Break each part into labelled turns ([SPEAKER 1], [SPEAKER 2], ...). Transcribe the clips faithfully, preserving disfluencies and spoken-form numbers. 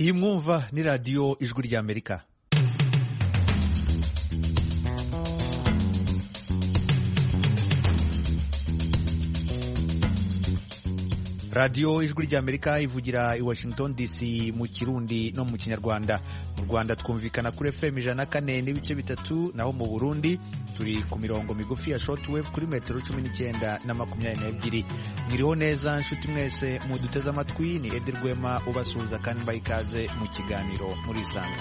[SPEAKER 1] iyi mwumva ni radiyo ijwi ry'Amerika. radiyo ijwi ry'Amerika ivugira i Washington D C mu Kirundi no mu Kinyarwanda. Mu Rwanda twumvikana kuri F M ijana na kane n'ibice bitatu, naho mu Burundi turi ku mirongo migufi ya shortwave kuri metero cumi n'icyenda na makumyabiri n'ebyiri. Mwiriho neza nshuti mwese muduteze amatwi, ni Edi Rwema ubasuhuza kandi mbaha ikaze mu kiganiro muri Isanga.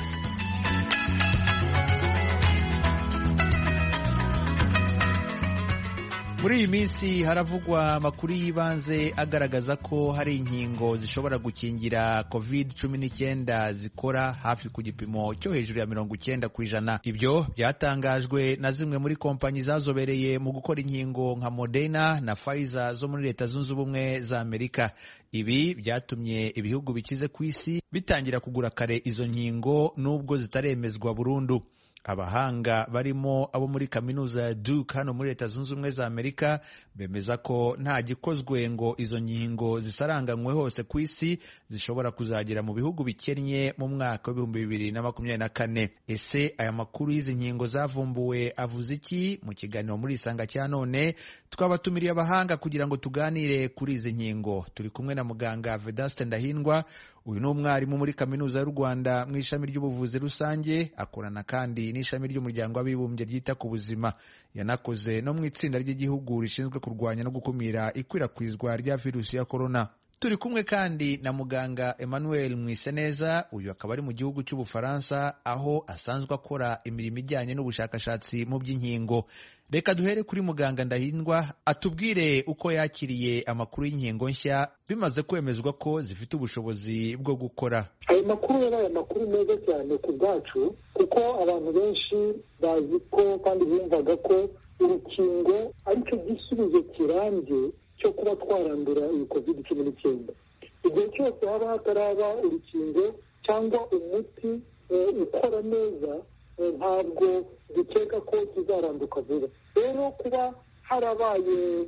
[SPEAKER 1] Muri iyi minsi haravugwa amakuru y'ibanze agaragaza ko hari inkingo zishobora gukingira covid cumi n'icyenda zikora hafi ku gipimo cyo hejuru ya mirongo icyenda ku ijana. Ibyo byatangajwe na zimwe muri kompanyi zazobereye mu gukora inkingo nka Moderna na Pfizer zo muri Leta Zunze Ubumwe za Amerika. Ibi byatumye ibihugu bikize ku isi bitangira kugura kare izo nkingo nubwo zitaremezwa burundu. Abahanga barimo abo muri kaminuza ya Duke hano muri Leta Zunze Ubumwe za Amerika bemeza ko nta gikozwe ngo izo nkingo zisaranganywe hose ku isi zishobora kuzagera mu bihugu bikennye mu mwaka w'ibihumbi bibiri na makumyabiri na kane. Ese aya makuru y'izi nkingo zavumbuwe avuze iki? Mu kiganiro muri Isanga cya none twabatumiriye abahanga kugira ngo tuganire kuri izi nkingo. Turi kumwe na muganga Vedaste Ndahindwa. Uyu ni umwarimu muri kaminuza y'u Rwanda mu ishami ry'ubuvuzi rusange, akorana kandi n'ishami ry'umuryango w'abibumbye ryita ku buzima. Yanakoze no mu itsinda ry'igihugu rishinzwe kurwanya no gukumira ikwirakwizwa rya virusi ya korona. Turi kumwe kandi na muganga Emmanuel Mwiseneza. Uyu akaba ari mu gihugu cy'Ubufaransa, aho asanzwe akora imirimo ijyanye n'ubushakashatsi mu by'inkingo. Reka duhere kuri muganga Ndahindwa atubwire uko yakiriye amakuru y'inkingo nshya bimaze kwemezwa ko zifite ubushobozi bwo gukora.
[SPEAKER 2] Ayo makuru yabaye amakuru meza cyane ku bwacu, kuko abantu benshi bazi ko kandi bumvaga ko urukingo aricyo gisubizo kirambye cyo kuba twarandura iyi covid cumi n'icyenda. Igihe cyose haba hataraba urukingo cyangwa umuti ukora neza, ntabwo dukeka ko kizaranduka vuba. Rero kuba harabaye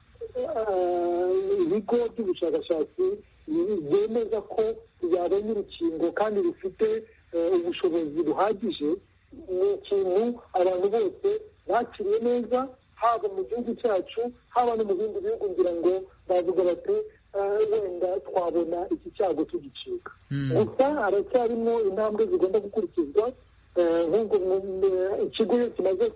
[SPEAKER 2] ibigo by'ubushakashatsi byemeza ko byabonye urukingo kandi rufite ubushobozi buhagije, ni ikintu abantu bose bakiriye neza, haba mu gihugu cyacu haba no mu bindi bihugu, ngira ngo bavuga bati wenda twabona iki cyago tugicika. Gusa haracyarimo intambwe zigomba gukurikizwa. Nk'ubwo ikigo iyo kimaze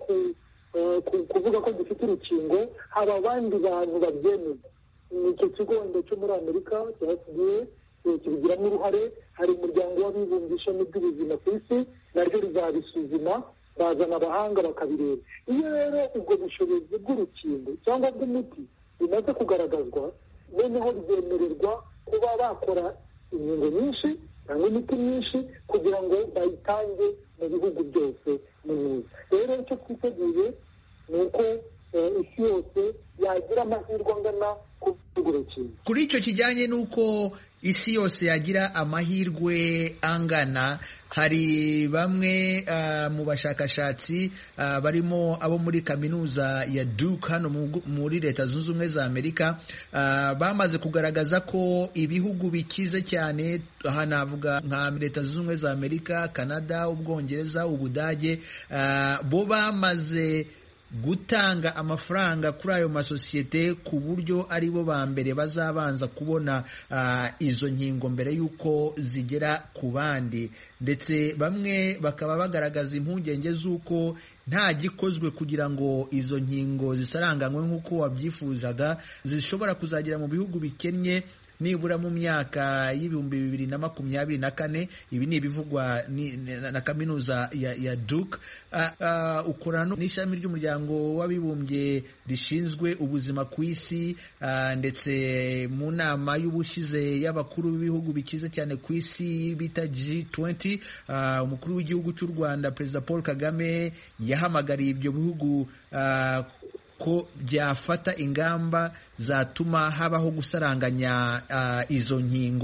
[SPEAKER 2] kuvuga ko gifite urukingo, hari abandi bantu babyemeza. Icyo kigo wenda cyo muri Amerika cya F D A kibigiramo uruhare, hari umuryango w'abibumbye ishami ry'ubuzima ku isi naryo rizabisuzuma, bazana abahanga bakabireba. Iyo rero ubwo bushobozi bw'urukingo cyangwa bw'umuti bimaze kugaragazwa, noneho byemererwa kuba bakora inkingo nyinshi cyangwa imiti myinshi kugira ngo bayitange mu bihugu byose neza. Rero icyo twiteguye ni uko isi yose yagira amahirwe angana ku rukingo.
[SPEAKER 1] Kuri icyo kijyanye n'uko isi yose yagira amahirwe angana, hari bamwe uh, mu bashakashatsi uh, barimo abo muri kaminuza ya Duke hano muri Leta Zunze Ubumwe za Amerika uh, bamaze kugaragaza ko ibihugu bikize cyane, aha navuga nka Leta Zunze Ubumwe za Amerika, Canada, Ubwongereza, Ubudage, uh, bo bamaze gutanga amafaranga kuri ayo masosiyete ku buryo ari bo ba mbere bazabanza kubona uh, izo nkingo mbere y'uko zigera ku bandi. Ndetse bamwe bakaba bagaragaza impungenge z'uko nta gikozwe kugira ngo izo nkingo zisaranganywe nk'uko wabyifuzaga, zishobora kuzagera mu bihugu bikennye nibura mu myaka y'ibihumbi bibiri na makumyabiri na kane. Ibi ni ibivugwa na, na kaminuza ya, ya Duke. Uh, uh, ukorana n'ishami ry'umuryango w'abibumbye rishinzwe ubuzima ku isi, uh, ndetse mu nama y'ubushize y'abakuru b'ibihugu bikize cyane ku isi bita G twenty, uh, umukuru w'igihugu cy'u Rwanda Perezida Paul Kagame yahamagariye ibyo bihugu uh, ko byafata ingamba zatuma habaho gusaranganya uh, izo nkingo.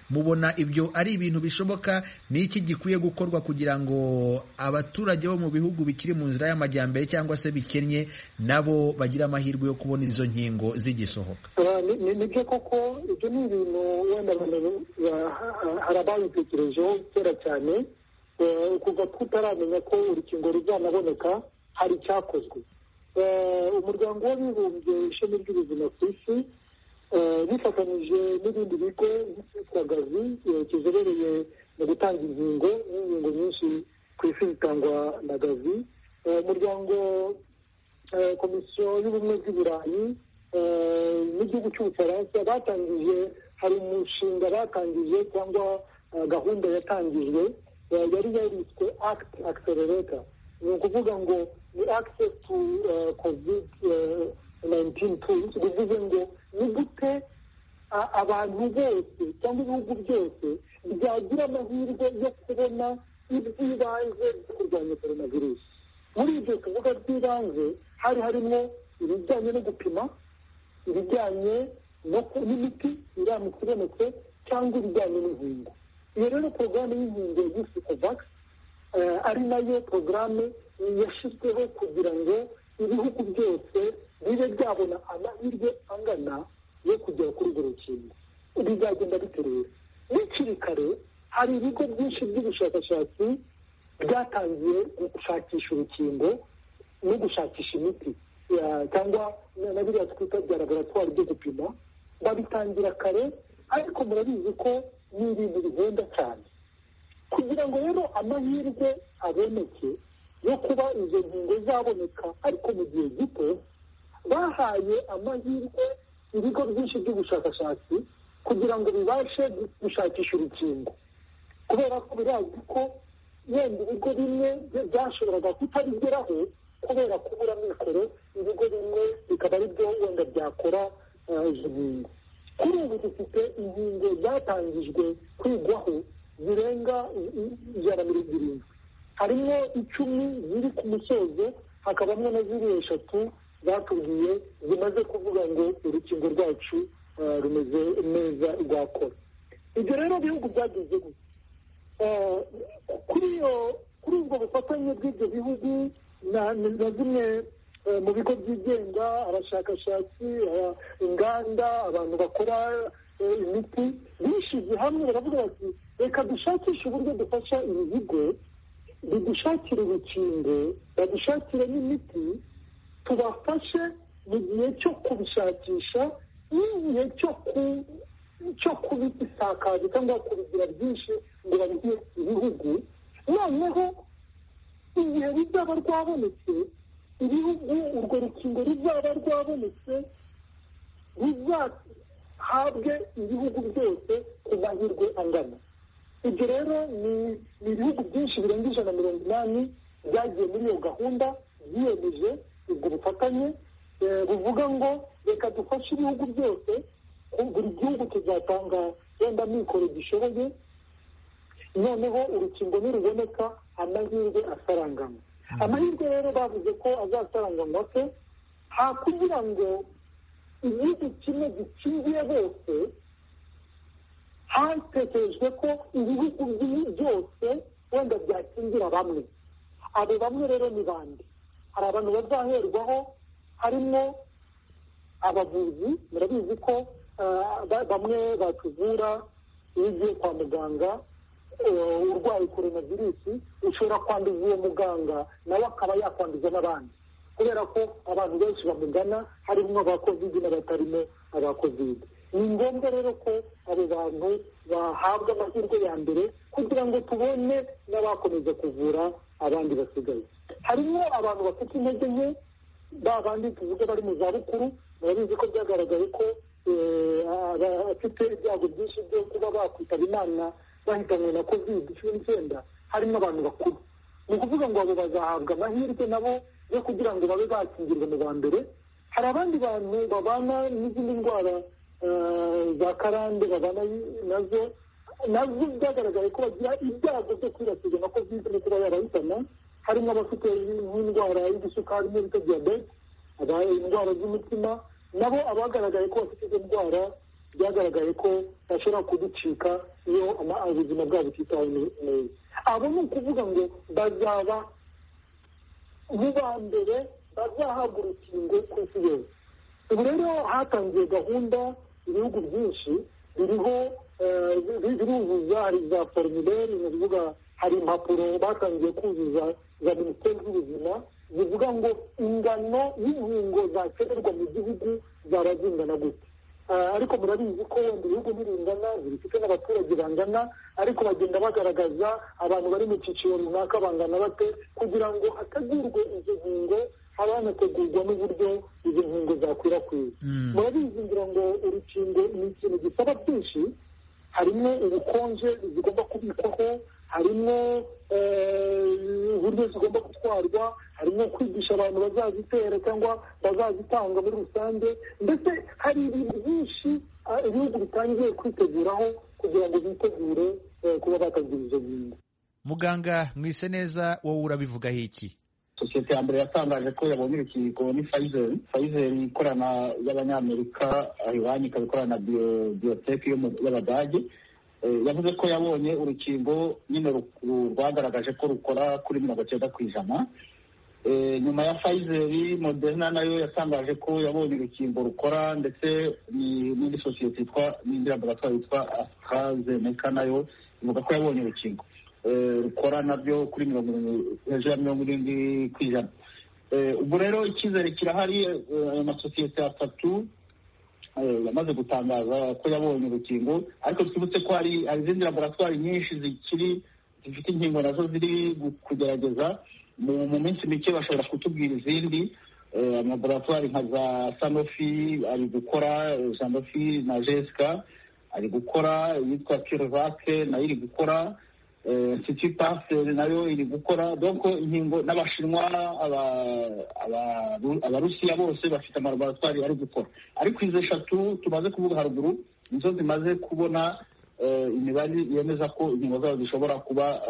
[SPEAKER 1] mubona ibyo ari ibintu bishoboka? ni iki gikwiye gukorwa kugira ngo abaturage bo mu bihugu bikiri mu nzira y'amajyambere cyangwa se bikennye nabo bagire amahirwe yo kubona izo nkingo zigisohoka?
[SPEAKER 2] nibyo koko ibyo ni ibintu wenda hari ababitekerejeho kera cyane, kuva tutaramenya ko urukingo ruzanaboneka hari icyakozwe. umuryango w'abibumbye ishami ry'ubuzima ku isi bifatanyije n'ibindi bigo byitwa gavi kizobereye mu gutanga inkingo n'inkingo nyinshi ku isi zitangwa na gavi. umuryango komisiyo y'ubumwe bw'iburayi n'igihugu cy'ubufaransa batangije, hari umushinga batangije cyangwa gahunda yatangijwe yari yariswe act accelerator. ni ukuvuga ngo ni access to covid nineteen tools, bivuze ngo ni gute abantu bose cyangwa ibihugu byose byagira amahirwe yo kubona iby'ibanze byo kurwanya coronavirus. muri ibyo tuvuga by'ibanze hari harimo ibijyanye no gupima, ibijyanye n'imiti iramutse ibonetse cyangwa ibijyanye n'inkingo. iyo rero porogaramu y'inkingo yiswe covax ari nayo porogaramu yashyizweho kugira ngo ibihugu byose bibe byabona amahirwe angana yo kugera kuri urwo rukingo. bizagenda biterera bikiri kare. hari ibigo byinshi by'ubushakashatsi byatangiye gushakisha urukingo no gushakisha imiti cyangwa na biriya twita bya laboratwari byo gupima, babitangira kare, ariko murabizi ko ni ibintu bihenda cyane. kugira ngo rero amahirwe aboneke yo kuba izo nkingo zaboneka ariko mu gihe gito, bahaye amahirwe ibigo byinshi by'ubushakashatsi kugira ngo bibashe gushakisha urukingo, kubera ko birazwi ko yenda ibigo bimwe byashoboraga kutabigeraho kubera kubura mikoro, ibigo bimwe bikaba ari byo wenda byakora izo nkingo. kuri ubu dufite inkingo zatangijwe kwigwaho zirenga ijana na mirongo irindwi. harimo icumi ziri ku musozo, hakabamo na ziri eshatu zatubwiye zimaze kuvuga ngo urukingo rwacu rumeze neza rwakora. ibyo rero bihugu byagize gutya. kuri kuri ubwo bufatanye bw'ibyo bihugu na zimwe mu bigo byigenga, abashakashatsi, inganda, abantu bakora imiti, bishyize hamwe baravuga bati reka dushakishe uburyo dufasha ibi bigo bidushakire urukingo, badushakire n'imiti, tubafashe mu gihe cyo kubishakisha n'igihe cyo kubisakaza cyangwa kubigira byinshi ngo babihe ibihugu. noneho igihe ruzaba rwabonetse, ibihugu urwo rukingo ruzaba rwabonetse ruzahabwe ibihugu byose ku mahirwe angana. ibyo rero ni ibihugu byinshi birenga ijana na mirongo inani byagiye muri iyo gahunda, byiyemeje ubwo bufatanye buvuga ngo reka dufashe ibihugu byose, buri gihugu kizatanga wenda mikoro gishoboye, noneho urukingo niruboneka amahirwe asaranganywa. amahirwe rero bavuze ko azasaranganywa se ha kugira ngo igihugu kimwe gikingiye bose. hatekerejwe ko ibihugu byose wenda byakingira bamwe. abo bamwe rero ni bande? hari abantu bazaherwaho, harimo abavuzi. murabizi ko bamwe batuvura, iyo ugiye kwa muganga urwaye coronavirusi ushobora kwanduza uwo muganga, nawe akaba yakwanduza n'abandi, kubera ko abantu benshi bamugana harimo aba covid n'abatarimo aba covid. ni ngombwa rero ko abo bantu bahabwa amahirwe ya mbere kugira ngo tubone n'abakomeza kuvura abandi basigaye. harimo abantu bafite intege nke, ba bandi tuvuga bari mu zabukuru. murabizi ko byagaragaye ko abafite ibyago byinshi byo kuba bakwitaba Imana bahitanywe na covid cumi n'icyenda harimo abantu bakuru. ni ukuvuga ngo abo bazahabwa amahirwe nabo yo kugira ngo babe bakingirwa mu ba mbere. hari abandi bantu babana n'izindi ndwara za karande babana nazo nazo byagaragaye ko bagira ibyago byo kwibasirwa na covid no kuba yarahitana. harimo abafite nk'indwara y'isukari n'ibita diyabete, indwara z'umutima, nabo abagaragaye ko bafite izo ndwara byagaragaye ko bashobora kuducika iyo ubuzima bwabo butitawe neza. abo ni ukuvuga ngo bazaba mu ba mbere bazahabwa urukingo ku isi yose. ubu rero hatangiye gahunda, ibihugu byinshi biriho biruzuza, hari za formulaire, ni ukuvuga hari impapuro batangiye kuzuza za minisiteri z'ubuzima zivuga ngo ingano y'inkingo zakenerwa mu gihugu zaba zingana gute. ariko murabizi ko wenda ibihugu biringana, bifite n'abaturage bangana, ariko bagenda bagaragaza abantu bari mu cyiciro runaka bangana bate, kugira ngo hategurwe izo nkingo, haba hanategurwa n'uburyo izo nkingo zakwirakwiza. murabizi ngira ngo urukingo ni ikintu gisaba byinshi, harimo ubukonje zigomba kubikwaho, harimo uburyo zigomba gutwarwa, harimo kwigisha abantu bazazitera cyangwa bazazitanga muri rusange, ndetse hari ibintu byinshi ibihugu bitangiye kwiteguraho kugira ngo bitegure kuba batagira izo nkingo.
[SPEAKER 1] Muganga Mwiseneza, wowe urabivugaho iki?
[SPEAKER 3] sosiyete ya mbere yatangaje ko yabonye urukingo ni Pfizer. Pfizer ikorana y'abanyamerika, iwanyu ikaba ikorana na biotech y'abadage. yavuze ko yabonye urukingo nyine rwagaragaje ko rukora kuri mirongo icyenda ku ijana. nyuma ya Pfizer, Moderna nayo yatangaje ko yabonye urukingo rukora, ndetse n'indi sosiyete yitwa n'indi laboratoire yitwa AstraZeneca nayo ivuga ko yabonye urukingo rukora nabyo kuri mirongo hejuru ya mirongo irindwi ku ijana. ubwo rero icyizere kirahari. ayo masosiyete atatu yamaze gutangaza ko yabonye urukingo, ariko twibutse ko hari izindi laboratwari nyinshi zikiri zifite inkingo nazo ziri kugerageza. mu minsi mike bashobora kutubwira izindi. amalaboratwari nka za Sanofi ari gukora, Sanofi na Jeska ari gukora, yitwa CureVac nayo iri gukora, Institut Pasteur nayo iri gukora. donc inkingo n'abashinwa, abarusiya bose bafite amalaboratwari ari gukora. ariko izo eshatu tumaze kuvuga haruguru nizo zimaze kubona imibare yemeza ko inkingo zabo zishobora kuba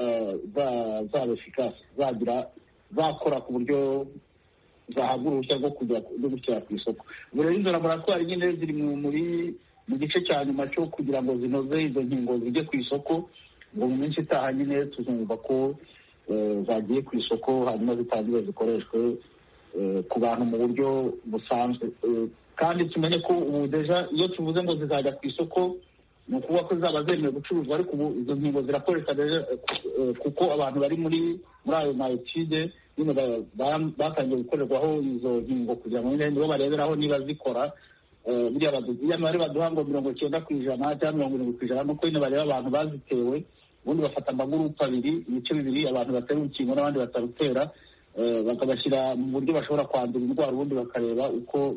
[SPEAKER 3] zaba efikasi, zagira zakora ku buryo zahabwa uruhushya rwo kujya gushyira ku isoko. ubu rero izo laboratwari nyine ziri muri mu gice cya nyuma cyo kugira ngo zinoze izo nkingo zijye ku isoko. ngo mu minsi itaha nyine tuzumva ko zagiye ku isoko, hanyuma zitangire zikoreshwe ku bantu mu buryo busanzwe. kandi tumenye ko ubu deja iyo tuvuze ngo zizajya ku isoko ni ukuvuga ko zaba zemewe gucuruzwa, ariko ubu izo nkingo zirakoreshwa kuko abantu bari muri muri ayo mayetide nyine batangiye gukorerwaho izo nkingo kugira ngo nibo bareberaho niba zikora. buriya imibare baduha ngo mirongo icyenda ku ijana cyangwa mirongo irindwi ku ijana, nuko nyine bareba abantu bazitewe, ubundi bafata amagurupe abiri, ibice bibiri, abantu batera urukingo n'abandi batarutera, bakabashyira mu buryo bashobora kwandura indwara, ubundi bakareba uko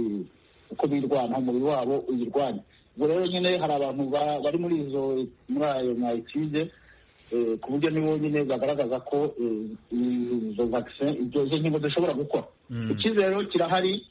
[SPEAKER 3] uko birwana umubiri wabo uyirwanya. ubwo rero nyine hari abantu bari muri izo muri ayo mayetide ku buryo nibo nyine bagaragaza ko izo vaccine izo nkingo zishobora gukora. icyizere rero kirahari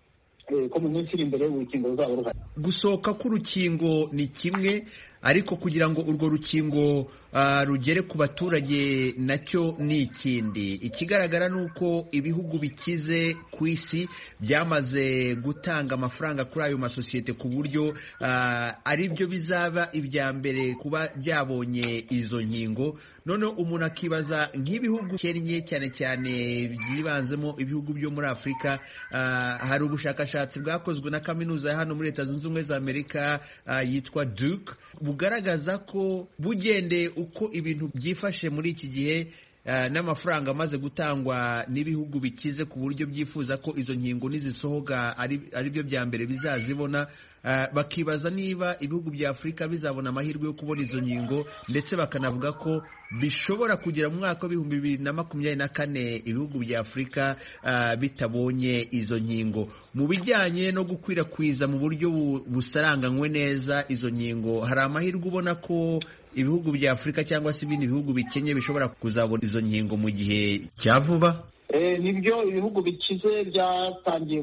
[SPEAKER 3] ko mu minsi iri imbere urukingo ruzaba ruhari.
[SPEAKER 1] Gusohoka k'urukingo ni kimwe, ariko kugira ngo urwo rukingo uh, rugere ku baturage nacyo ni ikindi. Ikigaragara ni uko ibihugu bikize ku isi byamaze gutanga amafaranga kuri ayo masosiyete ku buryo uh, ari byo bizaba ibya mbere kuba byabonye izo nkingo. Noneho umuntu akibaza nk'ibihugu kennye cyane cyane byibanzemo ibihugu byo muri Afurika, uh, hari ubushakashatsi bwakozwe na kaminuza ya hano muri Leta Zunze Ubumwe za Amerika uh, yitwa Duke, bugaragaza ko bugendeye uko ibintu byifashe muri iki gihe uh, n'amafaranga amaze gutangwa n'ibihugu bikize ku buryo byifuza ko izo nkingo nizisohoka ari ari byo bya mbere bizazibona. Uh, bakibaza niba ibihugu bya Afurika bizabona amahirwe yo kubona izo nkingo, ndetse bakanavuga ko bishobora kugera mu mwaka w'ibihumbi bibiri na makumyabiri na kane ibihugu bya Afurika uh, bitabonye izo nkingo. Mu bijyanye no gukwirakwiza mu buryo bu, busaranganywe neza izo nkingo, hari amahirwe ubona ko ibihugu bya Afurika cyangwa se ibindi bihugu bikenye bishobora kuzabona izo nkingo mu gihe cya vuba?
[SPEAKER 3] nibyo ibihugu bikize byatangiye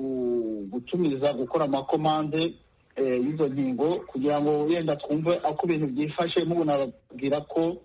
[SPEAKER 3] gutumiza gukora amakomande y'izo nkingo kugira ngo yenda twumve uko ibintu byifashe. mubu nababwira ko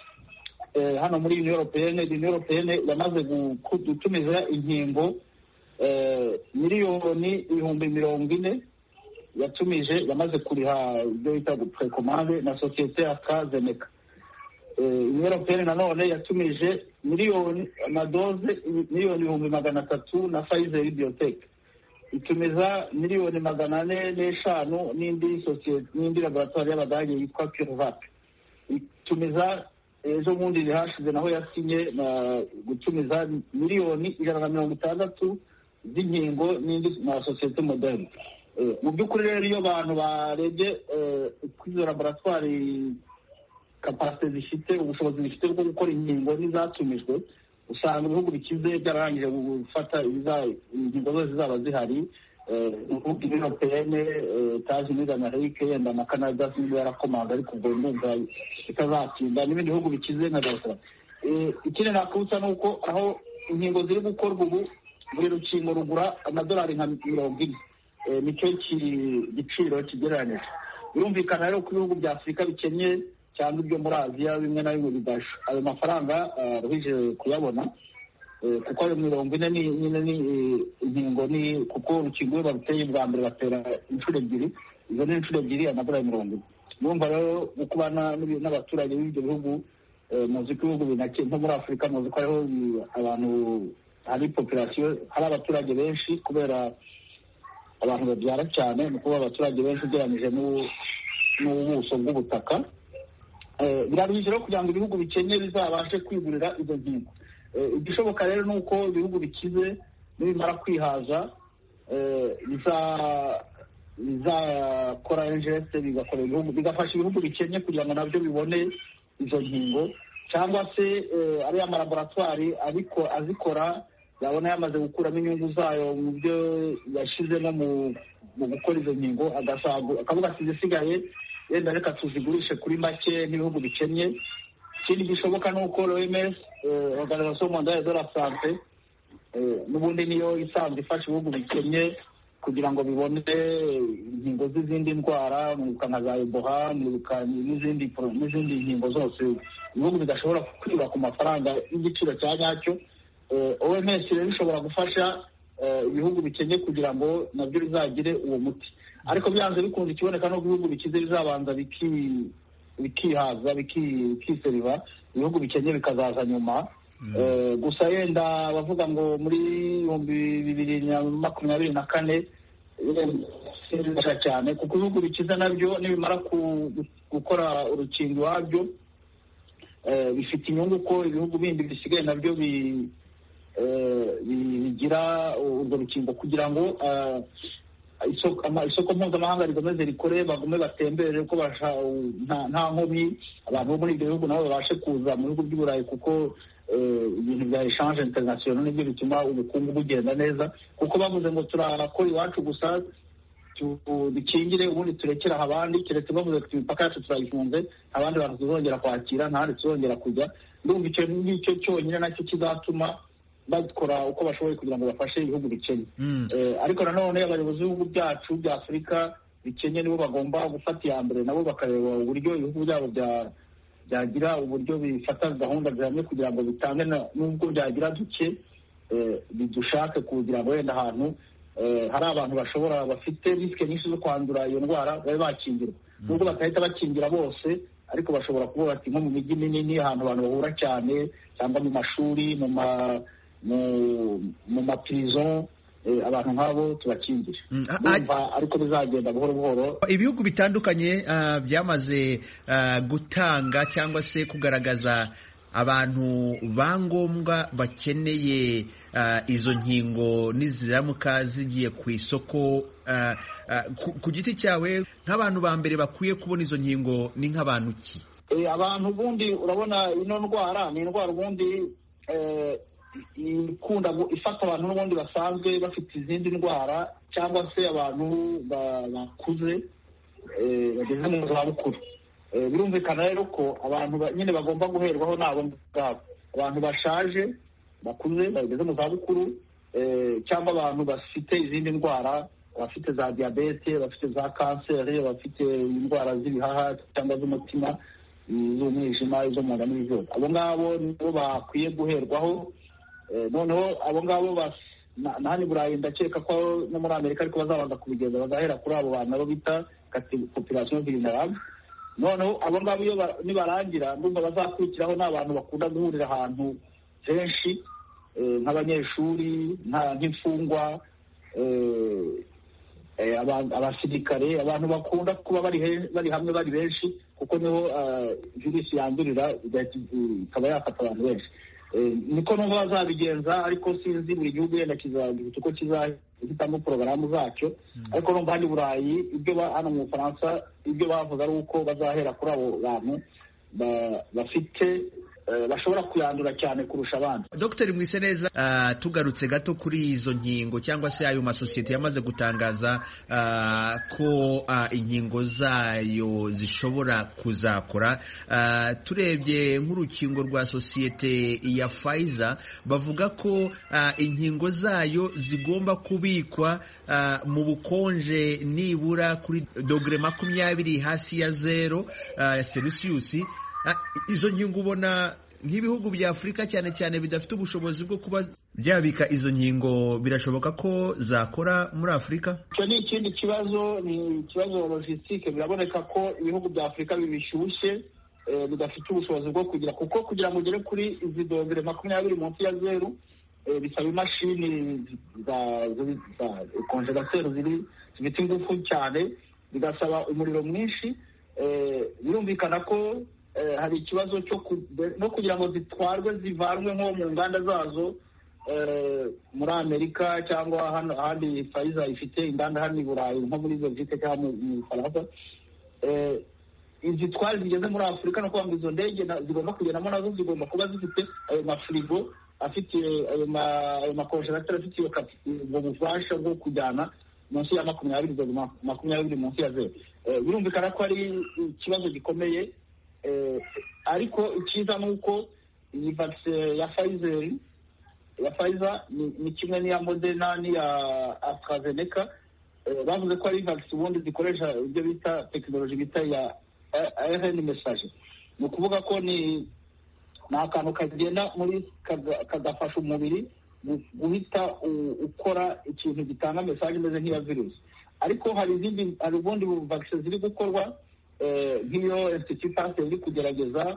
[SPEAKER 3] hano muri Union Européenne Union Européenne yamaze gutumiza inkingo miliyoni ibihumbi mirongo ine yatumije yamaze kuriha ibyo bita precommande na sosiyete ya AstraZeneca. Union Européenne nanone yatumije miliyoni amadoze miliyoni ibihumbi magana atatu na Pfizer Biotech, itumiza miliyoni magana ane n'eshanu n'indi sosiyete n'indi laboratoire y'Abadage yitwa CureVac, itumiza ejo bundi rihashize naho yasinye gutumiza miliyoni ijana na mirongo itandatu z'inkingo n'indi na sosiyete Moderna. Mu by'ukuri rero iyo abantu barebye kuri izo laboratoire kapasite zifite ubushobozi zifite bwo gukora inkingo n'izatumijwe, usanga ibihugu bikize byararangije gufata inkingo zose zizaba zihari. Ibihugu Européenne, Etats-Unis d'Amérique, yenda na Canada sinzi yarakomanga ariko ubwo ndumva itazatinda, n'ibindi bihugu bikize nka Australia. Ikindi nakubutsa ni uko aho inkingo ziri gukorwa ubu buri rukingo rugura amadolari nka mirongo ine, nicyo giciro kigereranyije. Birumvikana rero ko ibihugu bya Afurika bikennye cyangwa ibyo muri Aziya bimwe na bimwe bidasha ayo mafaranga ruhije kuyabona, kuko ayo mirongo ine nyine ni inkingo, ni kuko urukingo iyo baruteye bwa mbere batera inshuro ebyiri, izo ni inshuro ebyiri amadolari mirongo ine. Urumva rero ukubana n'abaturage b'ibyo bihugu, muzi ko ibihugu binake nko muri Afurika muzi ko hariho abantu, hari population, hari abaturage benshi kubera abantu babyara cyane, ni kuba abaturage benshi ugereranyije n'ubuso bw'ubutaka. Biraruhije rero kugira ngo ibihugu bikenye bizabashe kwigurira izo nkingo. Igishoboka rero ni uko ibihugu bikize nibimara kwihaza bizakora ingeste bigakora ibihugu bigafasha ibihugu bikenye kugira ngo nabyo bibone izo nkingo, cyangwa se ariya amalaboratwari ariko azikora yabona yamaze gukuramo inyungu zayo mu byo yashizemo mu gukora izo nkingo, akavuga ati zisigaye yenda reka tuzigurishe kuri make n'ibihugu bikennye. Ikindi gishoboka ni uko O M S, Organisation Mondiale de la Santé, n'ubundi niyo isanzwe ifasha ibihugu bikennye kugira ngo bibone inkingo z'izindi ndwara, mwibuka nka za Ebola, mwibuka n'izindi n'izindi nkingo zose ibihugu bidashobora kwiba ku mafaranga y'igiciro cya nyacyo. O M S rero ishobora gufasha ibihugu bikennye kugira ngo nabyo bizagire uwo muti, ariko byanze bikunze ikiboneka no ibihugu bikize bizabanza bikihaza bikiseriva, ibihugu bikennye bikazaza nyuma. Gusa yenda bavuga ngo muri ibihumbi bibiri na makumyabiri na kane sirasha cyane, kuko ibihugu bikiza nabyo nibimara gukora urukingo wabyo bifite inyungu ko ibihugu bindi bisigaye nabyo bigira urwo rukingo, kugira ngo isoko mpuzamahanga rikomeze rikore, bagume batembere ko nta nkomyi, abantu bo muri ibyo bihugu nabo babashe kuza mu bihugu by'Uburayi, kuko ibintu bya echange international nibyo bituma ubukungu bugenda neza, kuko bavuze ngo turakora iwacu gusa dukingire ubundi turekera abandi, keretse bavuze ko imipaka yacu turayifunze abandi bantu tuzongera kwakira, ntahandi tuzongera kujya. Ndumva icyo ngicyo cyonyine nacyo kizatuma bakora uko bashoboye kugira ngo bafashe ibihugu bikennye. Ariko nanone abayobozi b'ibihugu byacu bya Afurika bikennye nibo bagomba gufata iya mbere, nabo bakareba uburyo ibihugu byabo byagira uburyo bifata gahunda zihamye kugira ngo bitange, n'ubwo byagira duke bidushake kugira ngo wenda ahantu hari abantu bashobora bafite risike nyinshi zo kwandura iyo ndwara babe bakingirwa, nubwo batahita bakingira bose, ariko bashobora kuvuga ati nko mu mijyi minini ahantu abantu bahura cyane, cyangwa mu mashuri, mu ma mu maprison, abantu nk'abo tubakingire. Ariko bizagenda buhoro buhoro.
[SPEAKER 1] Ibihugu bitandukanye byamaze gutanga cyangwa se kugaragaza abantu bangombwa bakeneye izo nkingo niziramuka zigiye ku isoko. Ku giti cyawe nk'abantu ba mbere bakwiye kubona izo nkingo ni nk'abantu ki?
[SPEAKER 3] Abantu ubundi urabona ino ndwara ni indwara ubundi ikunda ifata abantu n'ubundi basanzwe bafite izindi ndwara, cyangwa se abantu bakuze bageze mu zabukuru. Birumvikana rero ko abantu nyine bagomba guherwaho nabo ngabo, abantu bashaje bakuze bageze mu zabukuru, cyangwa abantu bafite izindi ndwara, bafite za diyabete, bafite za kanseri, bafite indwara z'ibihaha cyangwa z'umutima, iz'umwijima, izo mu nda n'izindi. Abo ngabo nibo bakwiye guherwaho. Noneho abo ngabo na hano i Burayi ndakeka ko no muri Amerika ariko bazabanza kubigeza bagahera kuri abo bantu abo bita population vulnerable. Noneho abo ngabo iyo nibarangira ndumva bazakurikiraho n'abantu bakunda guhurira ahantu henshi nk'abanyeshuri nk'imfungwa abasirikare, abantu bakunda kuba bari hamwe bari benshi kuko niho virusi yandurira ikaba yafata abantu benshi. Niko numva bazabigenza, ariko sinzi buri gihugu yenda kizagira uko kizahitamo porogaramu zacyo. Ariko numva hano i Burayi ibyo hano mu Bufaransa ibyo bavuga ari uko bazahera kuri abo bantu bafite bashobora kuyandura cyane kurusha abandi.
[SPEAKER 1] Dr Mwiseneza, uh, tugarutse gato kuri izo nkingo cyangwa se ayo masosiyete yamaze gutangaza uh, ko uh, inkingo zayo zishobora kuzakora, uh, turebye nk'urukingo rwa sosiyete ya Pfizer bavuga ko uh, inkingo zayo zigomba kubikwa uh, mu bukonje nibura kuri dogere makumyabiri hasi ya zero uh, Celsius. Izo nkingo ubona nk'ibihugu bya Afurika cyane cyane bidafite ubushobozi bwo kuba byabika izo nkingo, birashoboka ko zakora muri Afurika?
[SPEAKER 3] Icyo ni ikindi kibazo, ni ikibazo logistique. Biraboneka ko ibihugu bya Afurika bibishyushye bidafite ubushobozi bwo kugira, kuko kugira ngo ugere kuri izi dogere makumyabiri munsi ya zeru bisaba imashini za konjerateri ziri zifite ingufu cyane, bigasaba umuriro mwinshi. Birumvikana ko hari ikibazo cyo no kugira ngo zitwarwe zivanwe nko mu nganda zazo muri Amerika cyangwa hano ahandi Pfizer ifite inganda hano i Burayi nko muri Belgique cyangwa mu Faransa. Izitwara zigeze muri Afurika no kuvuga ngo izo ndege zigomba kugendamo nazo zigomba kuba zifite ayo mafirigo afite ayo makonjerateri afite ubwo bufasha bwo kujyana munsi ya makumyabiri makumyabiri munsi ya zeru. Birumvikana ko ari ikibazo gikomeye. Ariko icyiza ni uko iyi vaccine ya Pfizer ya Pfizer ni kimwe n'iya Moderna n'iya AstraZeneca. Bavuze ko ari vaccine ubundi zikoresha ibyo bita tekinoloji bita ya R N A message. Ni ukuvuga ko ni ni akantu kagenda muri kagafasha umubiri guhita ukora ikintu gitanga message imeze nk'iya virusi. Ariko hari izindi, hari ubundi vaccine ziri gukorwa nk'iyo Institut Pasteur iri kugerageza,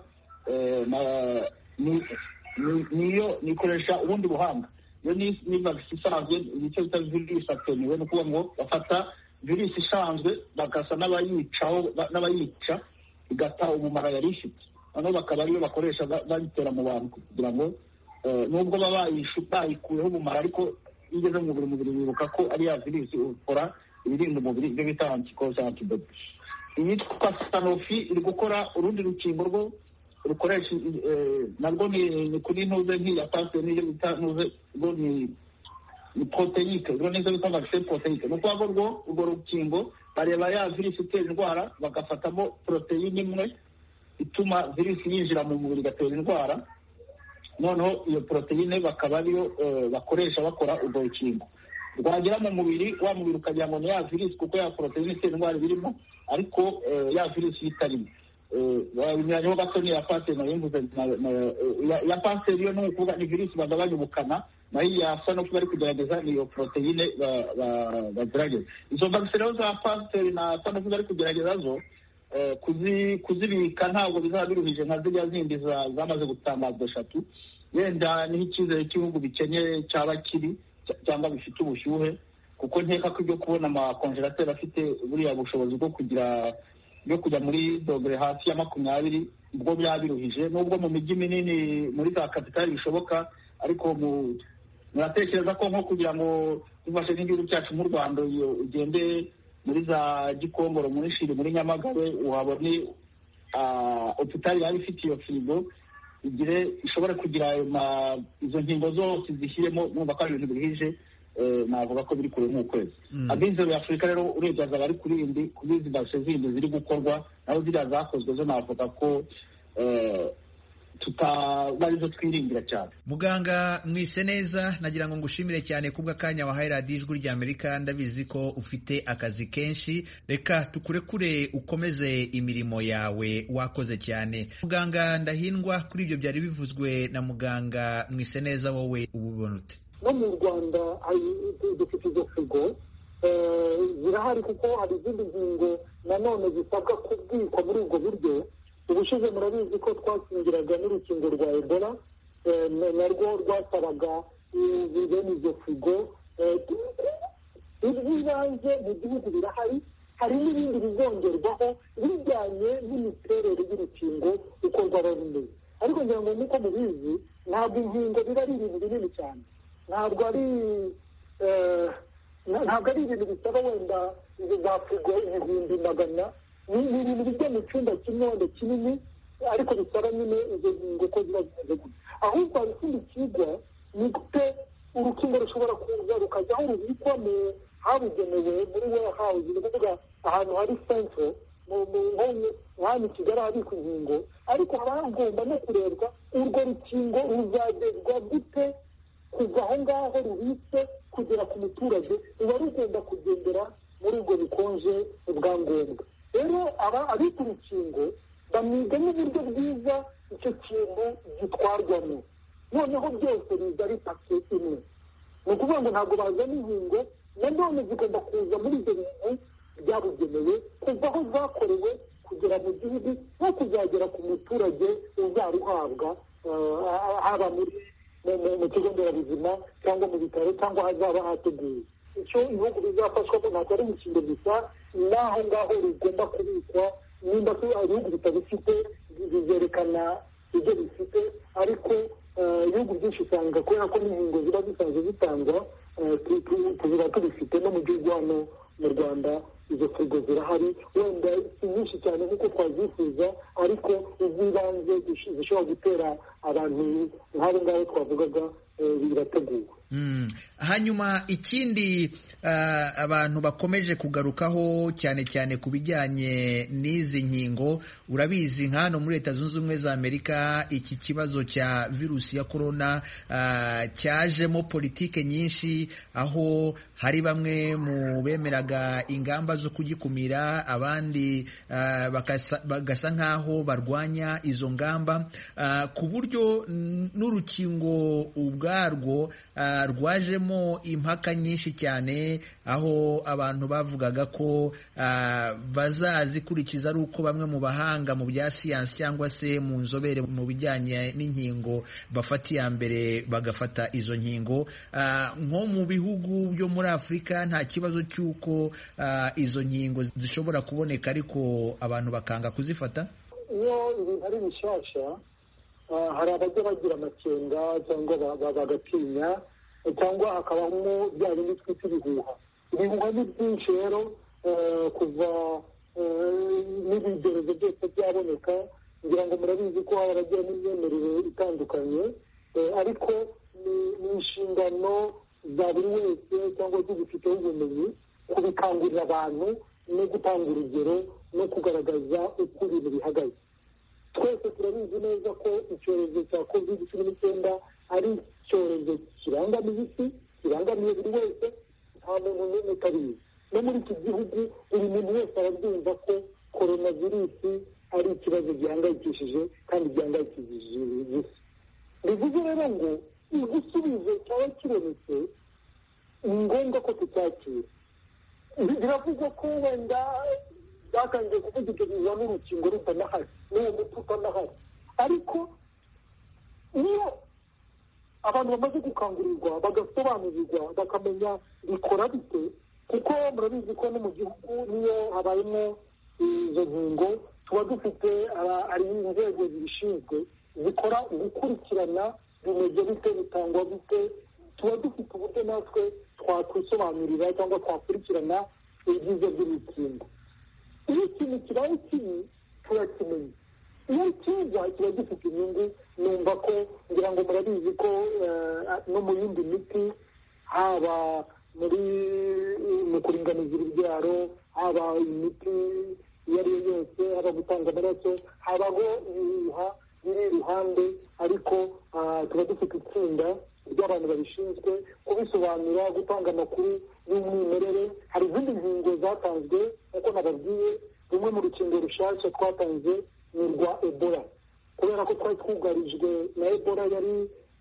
[SPEAKER 3] niyo nikoresha ubundi buhanga. Iyo ni vaccine isanzwe, nicyo bita virusi attenuée, ni ukuvuga ngo bafata virusi isanzwe bagasa n'abayicaho n'abayica igata umumaro yari ifite, noneho bakaba ariyo bakoresha bayitera mu bantu kugira ngo nubwo baba bayikuyeho umumaro, ariko igeze mu mubiri umubiri wibuka ko ari ya virusi ukora ibirinda umubiri, ibyo bita antikorosi antibody. Iyitwa Sanofi iri gukora urundi rukingo rwo rukoresha narwo ni kuri ntuze nk'iya Pasteur n'iyo bita ntuze rwo ni ni proteinike, rwo nizo bita vaccine proteinike. Ni ukuvuga ngo urwo rukingo bareba ya virusi itera indwara bagafatamo proteine imwe ituma virusi yinjira mu mubiri igatera indwara, noneho iyo proteine bakaba ariyo bakoresha bakora urwo rukingo. Rwagera mu mubiri, wa mubiri ukagira ngo ni ya virusi kuko ya proteine itera indwara birimo, ariko ya virusi itarimo. Binyuranyeho gato ni ya Pasteur nayo mvuze. Ya Pasteur yo ni ukuvuga ni virusi bagabanya ubukana, naho iya Sanofi bari kugerageza ni iyo proteine bagerageza. Izo vaccine za Pasteur na Sanofi bari kugerageza zo kuzibika ntabwo bizaba biruhije nka ziriya zindi zamaze gutangazwa eshatu. Yenda niho icyizere cy'ibihugu bikenye cyaba kiri cyangwa bifite ubushyuhe, kuko nkeka ko ibyo kubona amakonjerateri afite buriya bushobozi bwo kugira byo kujya muri dogere hasi ya makumyabiri ubwo byabiruhije. Nubwo mu mijyi minini muri za kapitali bishoboka, ariko muratekereza ko nko kugira ngo dufashe n'igihugu cyacu mu Rwanda ugende muri za Gikongoro, muri Shiri, muri Nyamagabe, uhabone hopitali yaba ifite iyo firigo igire ishobora kugira izo nkingo zose zishyiremo, numva ko ari ibintu biruhije. Navuga ko biri kure nk'ukwezi. Abizero ya Afurika rero urebye azaba ari kuri indi kuri izi vaccine zindi ziri gukorwa, naho ziriya zakozwe zo navuga ko tutabarizo twiringira cyane.
[SPEAKER 1] Muganga Mwiseneza, nagira ngo ngushimire cyane kubw'akanya wahaye radiyo Ijwi ry'Amerika. Ndabizi ko ufite akazi kenshi, reka tukurekure ukomeze imirimo yawe, wakoze cyane. Muganga Ndahindwa, kuri ibyo byari bivuzwe na muganga Mwiseneza, wowe ububona ute?
[SPEAKER 2] no mu Rwanda dufite izo frigo zirahari kuko hari izindi ngingo nanone zisabwa kubwikwa muri ubwo buryo. Ubushize murabizi ko twakingiraga n'urukingo rwa Ebola narwo rwasabaga bene izo frigo. Iby'ibanze mu gihugu birahari, hari n'ibindi bizongerwaho bijyanye n'imiterere y'urukingo uko rwaba rumeze. Ariko ngira ngo nuko mubizi ntabwo inkingo biba ari ibintu binini cyane, ntabwo ari ntabwo ari ibintu bisaba wenda za frigo ibihumbi magana, ni ibintu bijya mu cyumba kimwe wenda kinini, ariko bisaba nyine izo nkingo ko ziba zimeze gutya. Ahubwo hari ikindi kigwa ni gute urukingo rushobora kuza rukajya aho rubikwa mu habugenewe muri warehouse, ni ukuvuga ahantu hari centro hano i Kigali habikwa inkingo, ariko haba hagomba no kurebwa urwo rukingo ruzagezwa gute kuva aho ngaho rubitse kugera ku muturage, ruba rugomba kugendera muri ubwo bikonje bwa ngombwa. Rero abita urukingo bamwiga n'uburyo bwiza icyo kintu gitwarwamo, noneho byose biza ari pake imwe. Ni ukuvuga ngo ntabwo bazana inkingo nanone zigomba kuza muri ibyo bintu byabugenewe kuva aho zakorewe kugera mu gihugu no kuzagera ku muturage uzaruhabwa, haba muri mu kigo nderabuzima cyangwa mu bitaro cyangwa hazaba hateguwe. Icyo ibihugu bizafashwamo ntabwo ari urukingo gusa, n'aho ngaho rugomba kubikwa. Nimba ibihugu bitabifite bizerekana ibyo bifite, ariko ibihugu byinshi usanga kubera ko n'inkingo ziba zisanzwe zitangwa tuziba tubifite. No mu gihugu hano mu Rwanda izo frigo zirahari, wenda si nyinshi cyane nk'uko twazifuza, ariko iz'ibanze zishobora gutera abantu nk'abo ngabo twavugaga birateguwe.
[SPEAKER 1] Hanyuma ikindi abantu bakomeje kugarukaho cyane cyane ku bijyanye n'izi nkingo, urabizi nka hano muri Leta Zunze Ubumwe za Amerika iki kibazo cya virusi ya korona cyajemo politike nyinshi, aho hari bamwe mu bemeraga ingamba zo kugikumira, abandi bagasa nk'aho barwanya izo ngamba, ku buryo n'urukingo ubwarwo rwajemo impaka nyinshi cyane, aho abantu bavugaga ko bazazikurikiza ari uko bamwe mu bahanga mu bya siyansi cyangwa se mu nzobere mu bijyanye n'inkingo bafata iya mbere bagafata izo nkingo. Nko mu bihugu byo muri Afurika nta kibazo cy'uko izo nkingo zishobora kuboneka ariko abantu bakanga kuzifata.
[SPEAKER 2] Iyo ibintu ari bishyashya hari abajya bagira amakenga cyangwa bagatinya, cyangwa hakabamo bya bindi twita ibihuha. Ibihuha ni byinshi rero, kuva n'ibigeragezo byose byaboneka, ngira ngo murabizi ko haba abagira n'imyemerere itandukanye, ariko ni inshingano za buri wese cyangwa z'ubifiteho ubumenyi kubikangurira abantu no gutanga urugero no kugaragaza uko ibintu bihagaze. Twese turabizi neza ko icyorezo cya covid cumi n'icyenda ari icyorezo kirangamiye isi, kirangamiye buri wese, nta muntu n'umwe utabizi. No muri iki gihugu buri muntu wese arabyumva ko korona virusi ari ikibazo gihangayikishije kandi gihangayikishije isi. Bivuze rero ngo igisubizo cyaba kibonetse ni ngombwa ko tucyakira. Biravugwa ko wenda batangiye kuvuga ibyo biza n'urukingo rutanahari, n'uwo muti utanahari, ariko iyo abantu bamaze gukangurirwa bagasobanurirwa bakamenya bikora bite, kuko murabizi ko no mu gihugu niyo habayemo izo nkingo tuba dufite ari inzego zibishinzwe zikora gukurikirana bimeze bite, bitangwa bite, tuba dufite uburyo natwe twakwisobanurira cyangwa twakurikirana ibyiza by'urukingo. Iyo ikintu kibaye kibi turakimenya, iyo cyiza kiba gifite inyungu. Numva ko ngira ngo murabizi ko no mu yindi miti, haba muri mu kuringaniza urubyaro, haba imiti iyo ari yo yose, haba gutanga amaraso, habaho ibihuha biri iruhande, ariko tuba dufite itsinda ry'abantu babishinzwe kubisobanura, gutanga amakuru y'umwimerere. Hari izindi nkingo zatanzwe nk'uko nababwiye, rumwe mu rukingo rushyashya twatanze ni urwa Ebola, kubera ko twari twugarijwe na Ebola yari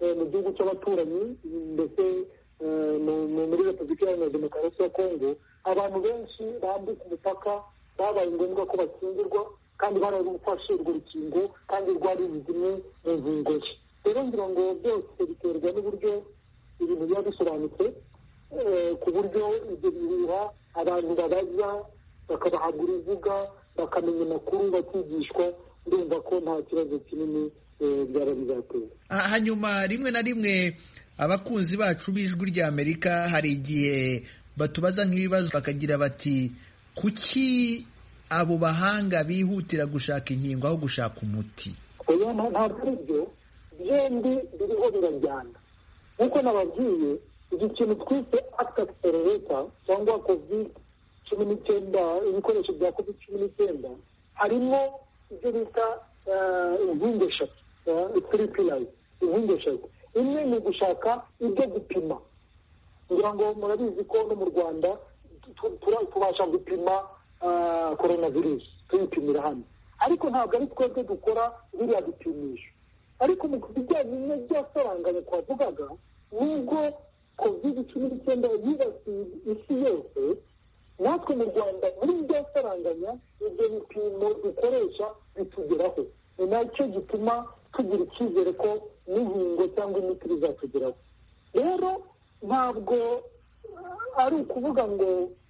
[SPEAKER 2] mu gihugu cy'abaturanyi ndetse muri repubulika iharanira demokarasi ya kongo abantu benshi bambuka umupaka babaye ngombwa ko bakingirwa kandi bararufashe urwo rukingo kandi rwari zimwe mu ngingo nshya. rero ngira ngo byose biterwa n'uburyo ibintu biba bisobanutse ku buryo ibyo bihuha abantu babaza bakabahabwa urubuga bakamenya amakuru bakigishwa, ndumva ko nta kibazo kinini byaba bizatera.
[SPEAKER 1] Hanyuma rimwe na rimwe abakunzi bacu b'ijwi rya Amerika hari igihe batubaza nk'ibibazo bakagira bati kuki abo bahanga bihutira gushaka inkingo aho gushaka umuti?
[SPEAKER 2] oya ntabwo ari byo, byombi biriho birajyana. nk'uko nababwiye iki kintu twise accelerator cyangwa covid cumi n'icyenda, ibikoresho bya covid cumi n'icyenda harimo ibyo bita inkingo eshatu, three pillars, inkingo eshatu. imwe ni ugushaka ibyo gupima, kugira ngo murabizi ko no mu Rwanda tubasha gupima coronavirus tuyipimira hano, ariko ntabwo ari twebwe dukora biriya bipimisho. ariko mu bijyanye n'ibyasaranganya twavugaga, nubwo covid cumi n'icyenda yibasiye isi yose, natwe mu Rwanda muri byasaranganya ibyo bipimo dukoresha bitugeraho. ni nacyo gituma tugira icyizere ko n'inkingo cyangwa imiti bizatugeraho. rero ntabwo ari ukuvuga ngo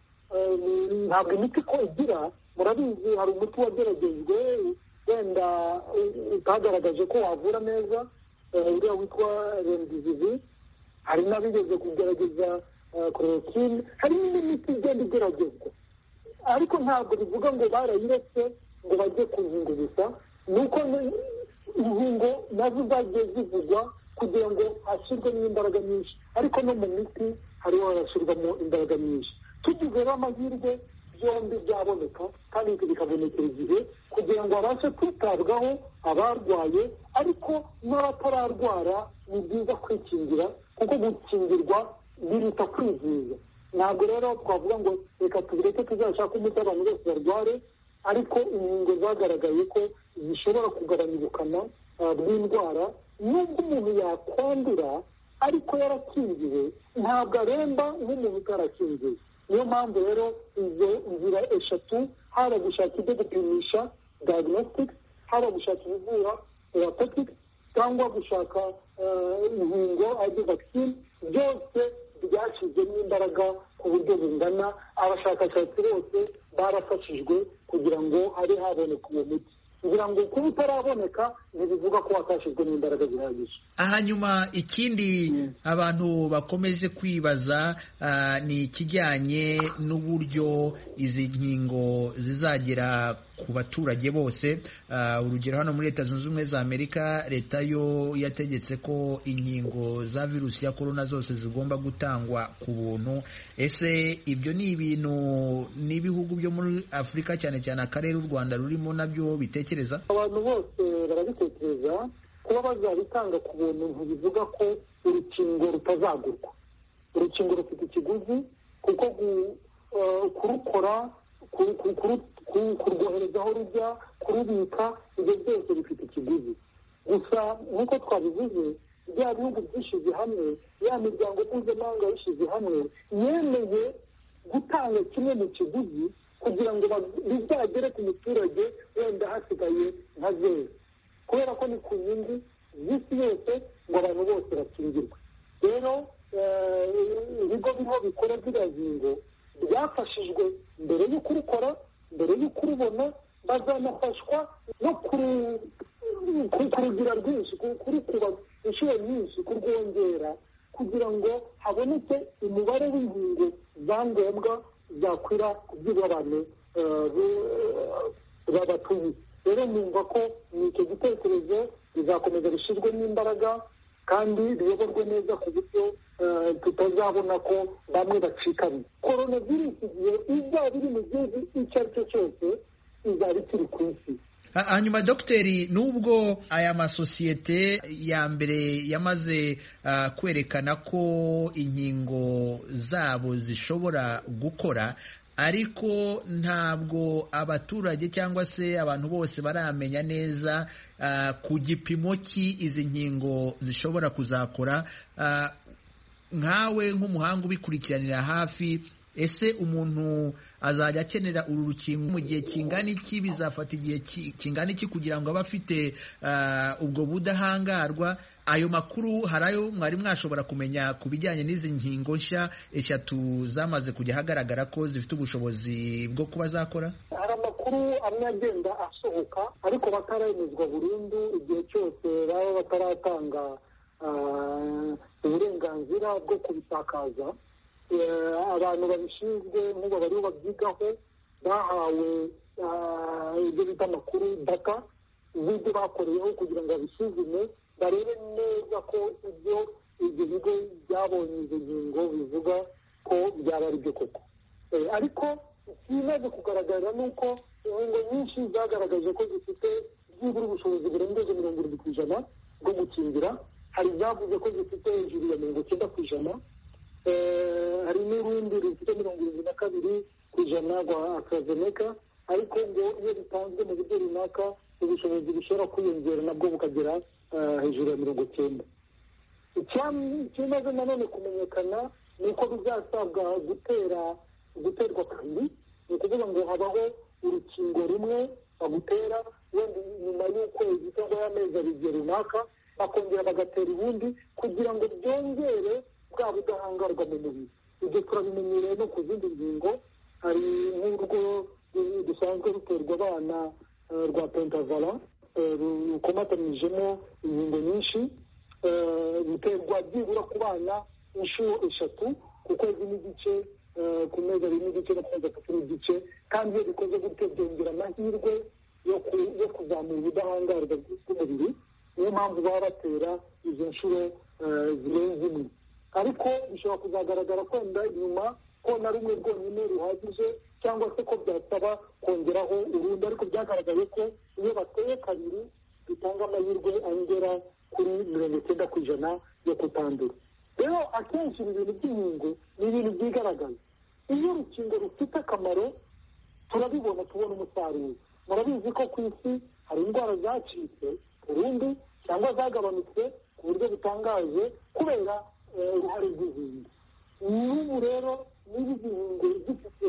[SPEAKER 2] ntabwo imiti ko igira, murabizi hari umuti wageragejwe wenda utagaragaje ko wavura neza, uriya witwa remdesivir. hari n'abigeze kugerageza chloroquine, hari n'indi miti igenda igeragezwa, ariko ntabwo bivuga ngo barayiretse ngo bajye ku nkingo gusa. ni uko inkingo nazo zagiye zivugwa kugira ngo hashyirwemo imbaraga nyinshi, ariko no mu miti hariho harashyirwamo imbaraga nyinshi. tugizeho amahirwe byombi byaboneka kandi bikabonekera igihe kugira ngo habashe kwitabwaho abarwaye, ariko n'abatararwara ni byiza kwikingira, kuko gukingirwa biruta kwivuza. ntabwo rero twavuga ngo reka tubireke tuzashake umuti abantu bose barware, ariko inkingo zagaragaye ko zishobora kugabanya ubukana bw'indwara. nubwo umuntu yakwandura ariko yarakingiwe, ntabwo aremba nk'umuntu utarakingiwe. niyo mpamvu rero izo nzira eshatu, haba gushaka ibyo gupimisha diagnostics, haba gushaka ibivura therapeutics, cyangwa gushaka inkingo aribyo vaccine, byose byashyizwemo imbaraga ku buryo bungana. abashakashatsi bose barafashijwe kugira ngo habe haboneka uwo muti. kugira ngo kuba utaraboneka ntibivuga ko watashyizwe n'imbaraga zihagije.
[SPEAKER 1] hanyuma ikindi abantu bakomeje kwibaza ni ikijyanye n'uburyo izi nkingo zizagera ku baturage bose. urugero hano muri Leta Zunze Ubumwe za Amerika, leta yo yategetse ko inkingo za virusi ya korona zose zigomba gutangwa ku buntu. ese ibyo ni ibintu n'ibihugu byo muri Afurika cyane cyane akarere u Rwanda rurimo nabyo bitekereza?
[SPEAKER 2] abantu bose barabitekereza. kuba bazabitanga ku buntu ntibivuga ko urukingo rutazagurwa. urukingo rufite ikiguzi, kuko kurukora, kurwohereza aho rujya, kurubika, ibyo byose bifite ikiguzi. gusa nk'uko twabivuze, bya bihugu byishyize hamwe, ya miryango mpuzamahanga yishyize hamwe, yemeye gutanga kimwe mu kiguzi kugira ngo bizagere ku muturage wenda hasigaye nka zeru, kubera ko ni ku nyungu z'isi yose ngo abantu bose bakingirwe. rero ibigo biriho bikora ziriya nkingo byafashijwe mbere yo kurukora, mbere yo kurubona, bazanafashwa no kurugira rwinshi, kurukuba inshuro nyinshi, kurwongera, kugira ngo haboneke umubare w'inkingo za ngombwa zakwira kubyibura abantu babatuye. rero numva ko ni icyo gitekerezo bizakomeza bishyirwemo imbaraga kandi biyoborwe neza ku buryo tutazabona ko bamwe bacikanye. korona virusi igihe izaba iri mu gihugu icyo ari cyo cyose izaba ikiri ku isi.
[SPEAKER 1] hanyuma dogiteri, nubwo aya masosiyete ya mbere yamaze uh, kwerekana ko inkingo zabo zishobora gukora, ariko ntabwo abaturage cyangwa se abantu bose baramenya neza uh, ku gipimo ki izi nkingo zishobora kuzakora. Uh, nkawe nk'umuhanga ubikurikiranira hafi, ese umuntu azajya akenera uru rukingo mu gihe kingana iki? Bizafata igihe kingana iki kugira ngo abe afite uh, ubwo budahangarwa? Ayo makuru hari ayo mwari mwashobora kumenya ku bijyanye n'izi nkingo nshya eshatu zamaze kujya hagaragara ko zifite ubushobozi bwo kuba zakora?
[SPEAKER 2] Hari amakuru amwe agenda asohoka ariko bataremezwa burundu, igihe cyose baba bataratanga uburenganzira bwo kubisakaza. Abantu babishinzwe nk'ubu bariho babyigaho bahawe ibyo bita amakuru data z'ibyo bakoreyeho kugira ngo babisuzume barebe neza ko ibyo ibyo bigo byabonye izo ngingo bivuga ko byaba ari byo koko. Ariko ikimaze kugaragara ni uko inkingo nyinshi zagaragaje ko zifite byibura ubushobozi burengeje mirongo irindwi ku ijana bwo gukingira. Hari izavuze ko zifite hejuru ya mirongo icyenda ku ijana, hari n'urundi rufite mirongo irindwi na kabiri ku ijana rwa AstraZeneca, ariko ngo iyo bitanzwe mu buryo runaka ubushobozi bushobora kwiyongera nabwo bukagera hejuru ya mirongo icyenda. Ikimaze nanone kumenyekana ni uko bizasabwa gutera guterwa kabiri, ni ukuvuga ngo habaho urukingo rumwe bagutera wenda nyuma y'ukwezi cyangwa y'amezi abiri runaka, bakongera bagatera ubundi kugira ngo byongere bwa budahangarwa mu mubiri. Ibyo turabimenyereye no ku zindi ngingo. Hari nk'urwo dusanzwe ruterwa abana rwa pentavala rukomatanyijemo ingingo nyinshi, ruterwa byibura ku bana inshuro eshatu ku kwezi n'igice, ku mezi abiri n'igice no ku mezi atatu n'igice, kandi iyo bikoze gutyo byongera amahirwe yo kuzamura ubudahangarwa bw'umubiri. Niyo mpamvu baba batera izo nshuro zirenze imwe. Ariko bishobora kuzagaragara kwenda nyuma ko na rumwe rwonyine ruhagije cyangwa se ko byasaba kongeraho urundi, ariko byagaragaye ko iyo bateye kabiri bitanga amahirwe angera kuri mirongo icyenda ku ijana yo kutandura. Rero akenshi ibi bintu by'inkingo ni ibintu byigaragaza. Iyo urukingo rufite akamaro turabibona, tubona umusaruro. Murabizi ko ku isi hari indwara zacitse burundu cyangwa zagabanutse ku buryo butangaje kubera uruhare rw'inkingo. N'ubu rero niba izi nkingo zifite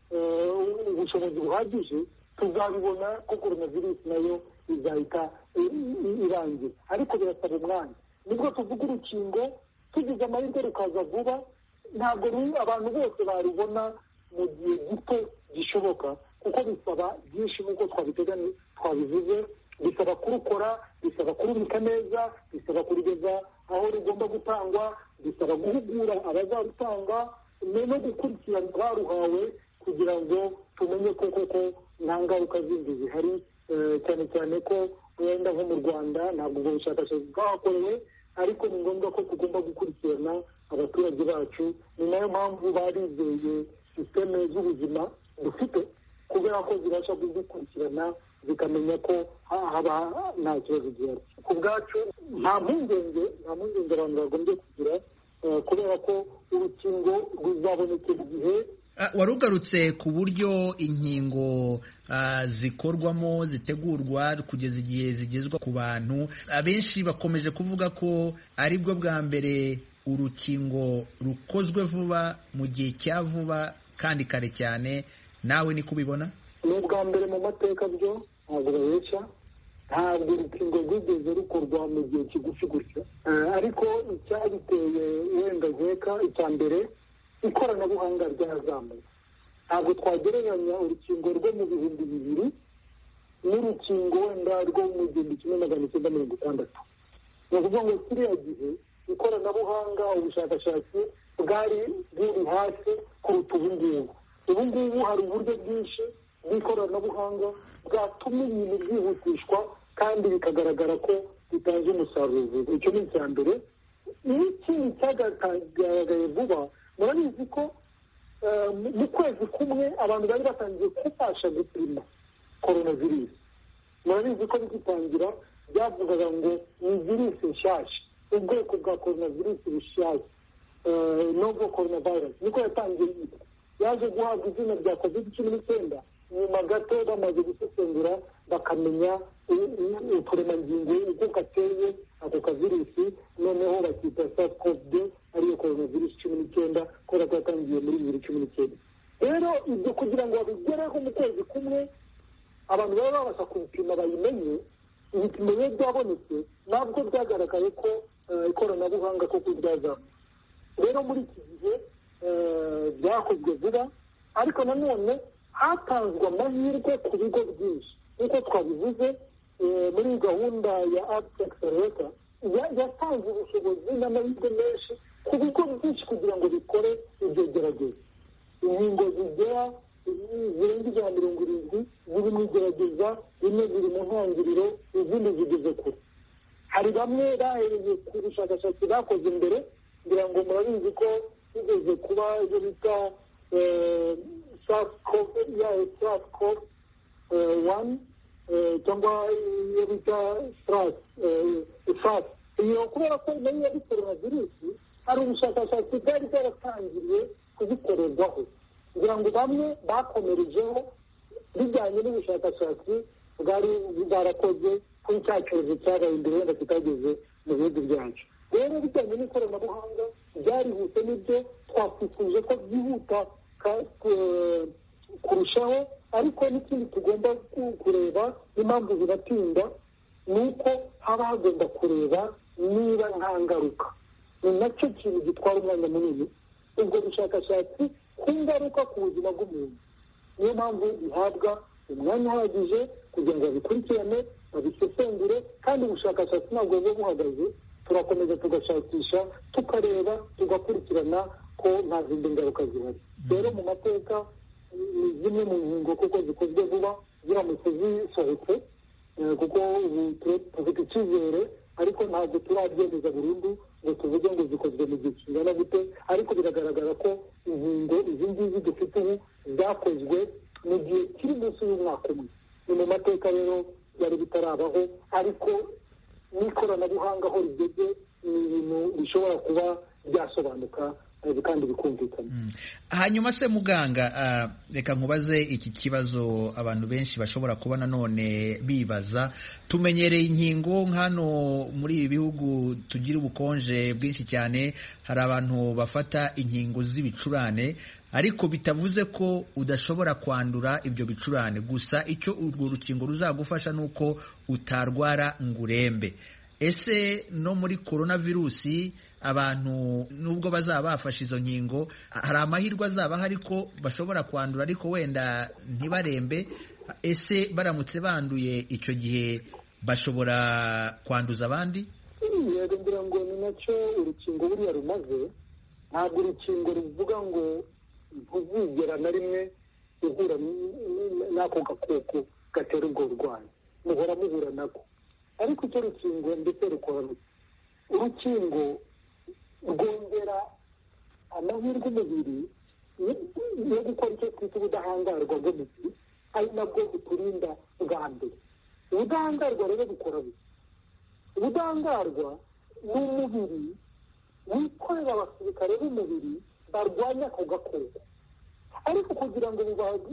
[SPEAKER 2] ubushobozi buhagije tuzabibona ko coronavirus nayo izahita irangira, ariko birasaba umwanya. Nibwo tuvuga urukingo tugize amahirwe rukaza vuba, ntabwo abantu bose barubona mu gihe gito gishoboka, kuko bisaba byinshi nk'uko twabiteganya twabivuze. Bisaba kurukora, bisaba kurubika neza, bisaba kurugeza aho rugomba gutangwa, bisaba guhugura abazarutanga no gukurikirana abaruhawe kugira ngo tumenye ko koko nta ngaruka zindi zihari, cyane cyane ko wenda nko mu Rwanda ntabwo ubwo bushakashatsi bwahakorewe, ariko ni ngombwa ko tugomba gukurikirana abaturage bacu. Ni nayo mpamvu barizeye sisiteme z'ubuzima dufite, kubera ko zibasha kuzikurikirana zikamenya ko haba nta kibazo gihari. Ku bwacu nta mpungenge nta mpungenge abantu bagombye kugira, kubera ko urukingo ruzabonekera igihe.
[SPEAKER 1] Wari ugarutse ku buryo inkingo uh, zikorwamo zitegurwa kugeza igihe zigezwa ku bantu. Abenshi bakomeje kuvuga ko ari bwo bwa mbere urukingo rukozwe vuba mu gihe cya vuba kandi kare cyane. Nawe ni kubibona?
[SPEAKER 2] Ni ubwa mbere mu mateka byo ntabwo babeshya, ntabwo urukingo rwigeze rukorwa mu gihe kigufi gutya. Ariko icyabiteye wenda nkeka icya mbere ikoranabuhanga ryazamuye. Ntabwo twagereranya urukingo rwo mu bihumbi bibiri n'urukingo wenda rwo mu gihumbi kimwe magana cyenda mirongo itandatu. Ni ukuvuga ngo kiriya gihe ikoranabuhanga ubushakashatsi bwari buri hasi kuruta ubu ngubu. Ubu ngubu hari uburyo bwinshi bw'ikoranabuhanga bwatuma ibintu byihutishwa kandi bikagaragara ko bitanze umusaruro vuba. Icyo ni icya mbere. N'ikindi cyagaragaye vuba, murabizi ko mu kwezi kumwe abantu bari batangiye kubasha gupima coronavirus. Murabizi ko bigitangira byavugaga ngo ni virusi nshyashya, ubwoko bwa coronavirus bushyashya, novo coronavirus niko yatangiye. yaje guhabwa izina rya covid cumi n'icyenda nyuma gato bamaze gusesengura bakamenya uturemangingo uko gateye ako kavirusi noneho bakita sars cov deux ariyo coronavirus cumi n'icyenda kubera ko yatangiye muri bibiri cumi n'icyenda. rero ibyo kugira ngo babigereho mu kwezi kumwe abantu baba babasha kubipima bayimenye ibipimo biba byabonetse ntabwo byagaragaye ko ikoranabuhanga koko ryazamuye. rero muri iki gihe byakozwe vuba ariko nanone hatanzwe amahirwe ku bigo byinshi nk'uko twabivuze muri gahunda ya Arts Accelerator yatanze ubushobozi n'amahirwe menshi ku bigo byinshi kugira ngo bikore ibyo gerageza. inkingo zigera zirenga ijana na mirongo irindwi ziri mu igerageza, zimwe ziri mu ntangiriro izindi zigeze kure. hari bamwe bahereye ku bushakashatsi bakoze imbere kugira ngo murabizi ko bigeze kuba ibyo bita sars cov one cyangwa iyo bita sars iyo kubera ko nayo yari coronavirusi hari ubushakashatsi bwari bwaratangiriye kuzikorerwaho kugira ngo bamwe bakomerejeho bijyanye n'ubushakashatsi bwari bwarakoze kuri cya cyorezo cyabaye imbere wenda kitageze mu bihugu byacu. rero bijyanye n'ikoranabuhanga byarihuse n'ibyo twakwifuje ko byihuta kurushaho, ariko n'ikindi tugomba kureba n'impamvu ziratinda ni uko haba hagomba kureba niba nta ngaruka. ni nacyo kintu gitwara umwanya munini ubwo bushakashatsi ku ngaruka ku buzima bw'umuntu. niyo mpamvu bihabwa umwanya uhagije kugira ngo babikurikirane babisesengure, kandi ubushakashatsi ntabwo buba buhagaze, turakomeza tugashakisha tukareba tugakurikirana ko nta zindi ngaruka zihari. rero mu mateka zimwe mu nkingo kuko zikozwe vuba ziramutse zisohotse kuko ubu dufite icyizere ariko ntabwo turabyemeza burundu ngo tuvuge ngo zikozwe mu gihe kingana gute, ariko biragaragara ko inkingo izi ngizi dufite ubu zakozwe mu gihe kiri munsi y'umwaka umwe. ni mu mateka rero byari bitarabaho, ariko n'ikoranabuhanga aho rigeze ni ibintu bishobora kuba byasobanuka kandi bikumvikana.
[SPEAKER 1] hanyuma se muganga, reka nkubaze iki kibazo abantu benshi bashobora kuba nanone bibaza. tumenyereye inkingo hano muri ibi bihugu tugira ubukonje bwinshi cyane, hari abantu bafata inkingo z'ibicurane, ariko bitavuze ko udashobora kwandura ibyo bicurane, gusa icyo urwo rukingo ruzagufasha ni uko utarwara ngo urembe. ese no muri coronavirusi abantu nubwo bazaba bafashe izo nkingo hari amahirwe azaba hari ko bashobora kwandura ariko wenda ntibarembe? ese baramutse banduye icyo gihe bashobora kwanduza abandi?
[SPEAKER 2] yego ngira ngo ni nacyo urukingo buriya rumaze. ntabwo urukingo ruvuga ngo ntuzigera na rimwe uhura n'ako gakoko gatera ubwo burwayi, muhora muhura nako. ariko icyo rukingo ndetse rukora urukingo rwongera amahirwe umubiri yo gukora icyo twita ubudahangarwa bw'umubiri, ari nabwo buturinda bwa mbere. ubudahangarwa rero bukora buke. ubudahangarwa ni umubiri wikorera abasirikare b'umubiri barwanya ako gakoko, ariko kugira ngo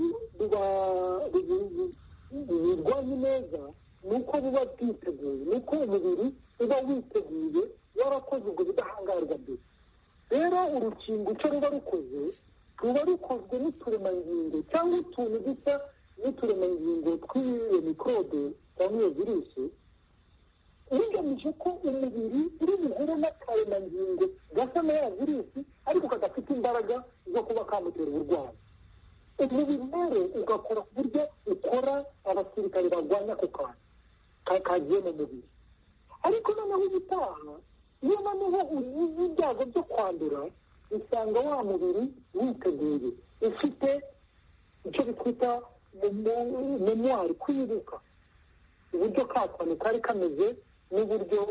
[SPEAKER 2] birwanye neza ni uko buba bwiteguye, ni uko umubiri uba witeguye warakoze ubwo budahangarwa mbere. rero urukingo icyo ruba rukoze ruba rukozwe n'uturemangingo cyangwa utuntu dusa n'uturemangingo tw'iyo mikorobe cyangwa iyo virusi, bigamije ko umubiri uri buhure n'akaremangingo gasa na ya virusi ariko kadafite imbaraga zo kuba kamutera uburwayi. umubiri rero ugakora ku buryo ukora abasirikare barwanya ako kantu kagiye mu mubiri. ariko noneho ubutaha iyo noneho ugize ibyago byo kwandura usanga wa mubiri witeguye, ufite icyo bitwita memwari, kwibuka uburyo ka kantu kari kameze n'uburyo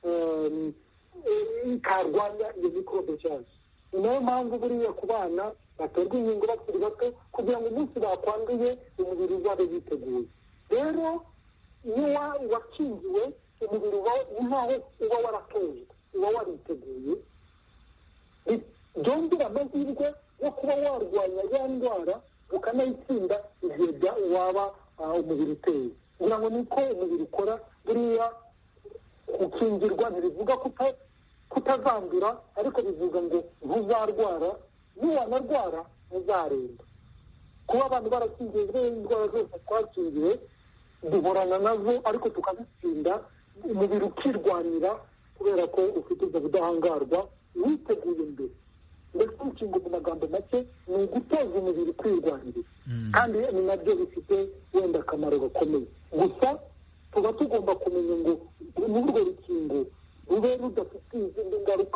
[SPEAKER 2] karwanya iyo mikorobe cyane. ni nayo mpamvu buriya ku bana baterwa inkingo bakiri bato kugira ngo umunsi bakwanduye umubiri uzabe witeguye. rero iyo wakingiwe umubiri ni nkaho uba waratojwe, uba wariteguye, byongera amahirwe yo kuba warwanya ya ndwara ukanayitsinda igihe waba umubiri uteye. kugira ngo niko umubiri ukora. buriya gukingirwa ntibivuga kutazandura, ariko bivuga ngo ntuzarwara, niwanarwara ntuzaremba. kuba abantu barakingijwe indwara zose twakingiwe duhorana nazo, ariko tukazitsinda, umubiri ukirwanira kubera ko ufite ubwo budahangarwa witeguye mbere. ndetse urukingo mu magambo make ni ugutoza umubiri kwirwanirira, kandi ni nabyo bifite wenda akamaro gakomeye. gusa tuba tugomba kumenya ngo n'urwo rukingo rube rudafite izindi ngaruka,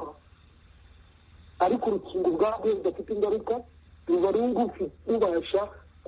[SPEAKER 2] ariko urukingo ubwarwo rudafite ingaruka ruba rubasha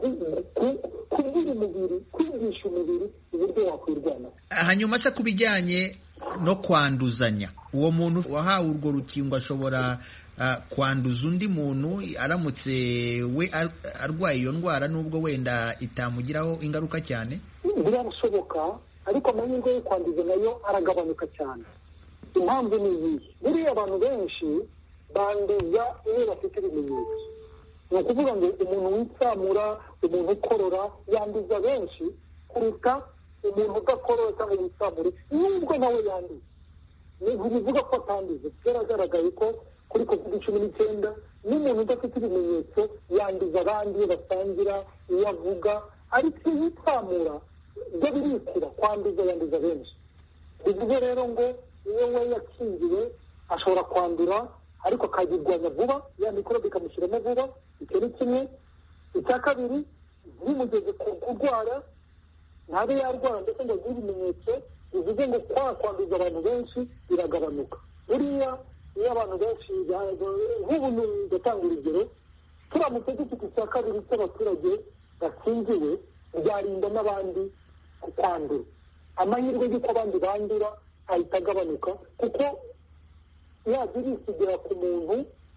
[SPEAKER 2] kubwira umubiri, kwigisha umubiri uburyo wakwirwanaho.
[SPEAKER 1] hanyuma se ku bijyanye no kwanduzanya, uwo muntu wahawe urwo rukingo ashobora uh, kwanduza undi muntu aramutse we arwaye iyo ndwara nubwo wenda itamugiraho ingaruka cyane?
[SPEAKER 2] birashoboka, ariko amahirwe yo kwanduza nayo aragabanuka cyane. impamvu ni iyi: buriya abantu benshi banduza iyo bafite ibimenyetso. ni ukuvuga ngo umuntu witsamura, umuntu ukorora yanduza benshi kuruta umuntu udakorora cyangwa witsamure nubwo nawe yanduza. ntibivuga ko atanduza. byaragaragaye ko kuri covid cumi n'icyenda n'umuntu udafite ibimenyetso yanduza abandi iyo basangira, iyo avuga, ariko iyo yitsamura byo birikura. kwanduza yanduza benshi. bivuze rero ngo iyo we yakingiwe ashobora kwandura, ariko akayirwanya vuba, ya mikorobe ikamushyiramo vuba. icyo ni kimwe. icya kabiri, bimugeze ku kurwara ntabe yarwara ndetse ngo agire ibimenyetso, bivuze ngo kwa kwanduza abantu benshi biragabanuka. buriya iyo abantu benshi, nk'ubu ndatanga urugero, turamutse dufite icya kabiri cy'abaturage bakingiwe byarinda n'abandi kwandura. amahirwe y'uko abandi bandura ahita agabanuka, kuko yajya irisigira ku muntu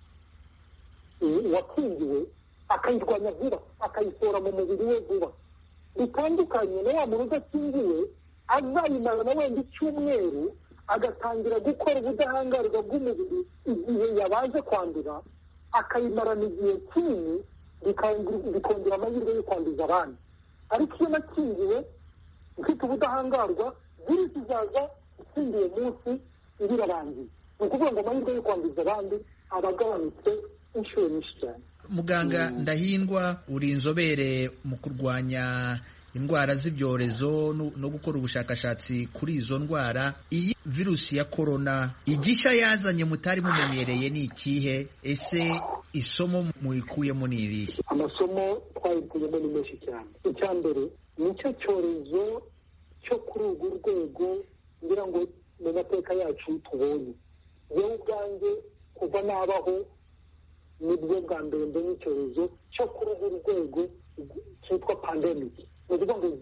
[SPEAKER 2] wakingiwe akayirwanya vuba, akayisohora mu mubiri we vuba. bitandukanye na wa muntu udakingiwe azayimara na wenda icyumweru agatangira gukora ubudahangarwa bw'umubiri igihe yabaje kwandura, akayimarana igihe kinini, bikongera amahirwe yo kwanduza abandi. ariko iyo nakingiwe mfite ubudahangarwa, virusi izaza itsindiye munsi ibirarangiye. ni ukuvuga ngo amahirwe yo kwanduza abandi aba agabanutse inshuro nyinshi cyane.
[SPEAKER 1] Muganga Ndahindwa, uri inzobere mu kurwanya indwara z'ibyorezo no gukora ubushakashatsi kuri izo ndwara. iyi virusi ya korona igishya yazanye mutari mumenyereye ni ikihe? ese isomo murikuyemo ni irihe?
[SPEAKER 2] amasomo twayikuyemo ni menshi cyane. icya mbere nicyo cyorezo cyo kuri urwo rwego ngira ngo mu mateka yacu tubonye. yewe ubwanjye kuva nabaho nibwo bwa mbere mbonye icyorezo cyo kuri urwo rwego cyitwa pandemic. ni ukuvuga ngo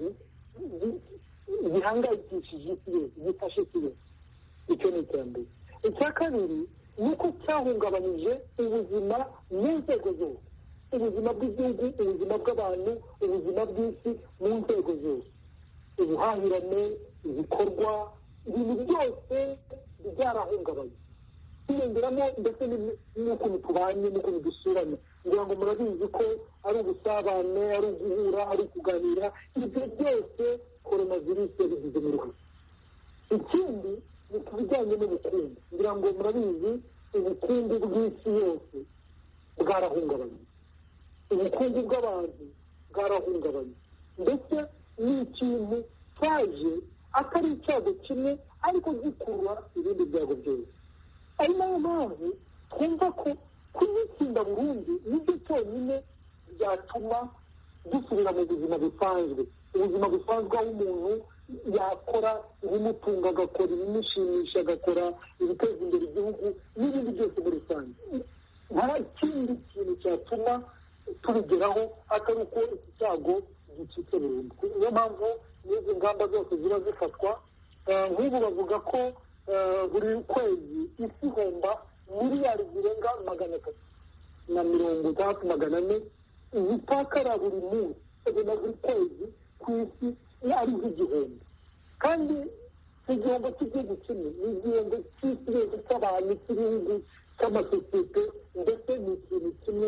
[SPEAKER 2] gihangayikishije isi yose, gifashe isi yose. icyo ni icya mbere. icya kabiri ni uko cyahungabanyije ubuzima mu nzego zose: ubuzima bw'igihugu, ubuzima bw'abantu, ubuzima bw'isi mu nzego zose. ubuhahirane, ibikorwa, ibintu byose byarahungabanye. hiyongeramo ndetse n'ukuntu tubanye, n'ukuntu dusuranye. ngira ngo murabizi ko ari ubusabane, ari uguhura, ari ukuganira, ibyo byose korona virusi yabigizemo uruhare. ikindi ni ku bijyanye n'ubukungu. ngira ngo murabizi ubukungu bw'isi yose bwarahungabanye, ubukungu bw'abantu bwarahungabanye. ndetse ni ikintu cyaje atari icyago kimwe, ariko gikurura ibindi byago byose. ari nayo mpamvu twumva ko kugitsinda burundu nibyo cyonyine byatuma dusubira mu buzima busanzwe. ubuzima busanzwe aho umuntu yakora ibimutunga, agakora ibimushimisha, agakora ibiteza imbere igihugu n'ibindi byose muri rusange. nta kindi kintu cyatuma tubigeraho atari uko iki cyago gicitse burundu. niyo mpamvu n'izi ngamba zose ziba zifatwa. nk'ubu bavuga ko buri kwezi isi ihomba miliyari zirenga magana atatu na mirongo itandatu magana ane zitakara buri munsi, na buri kwezi ku isi ari nk'igihombo. kandi si igihombo cy'igihugu kimwe, ni igihombo cy'isi yose, cy'abantu, cy'ibihugu, cy'amasosiyete. ndetse ni ikintu kimwe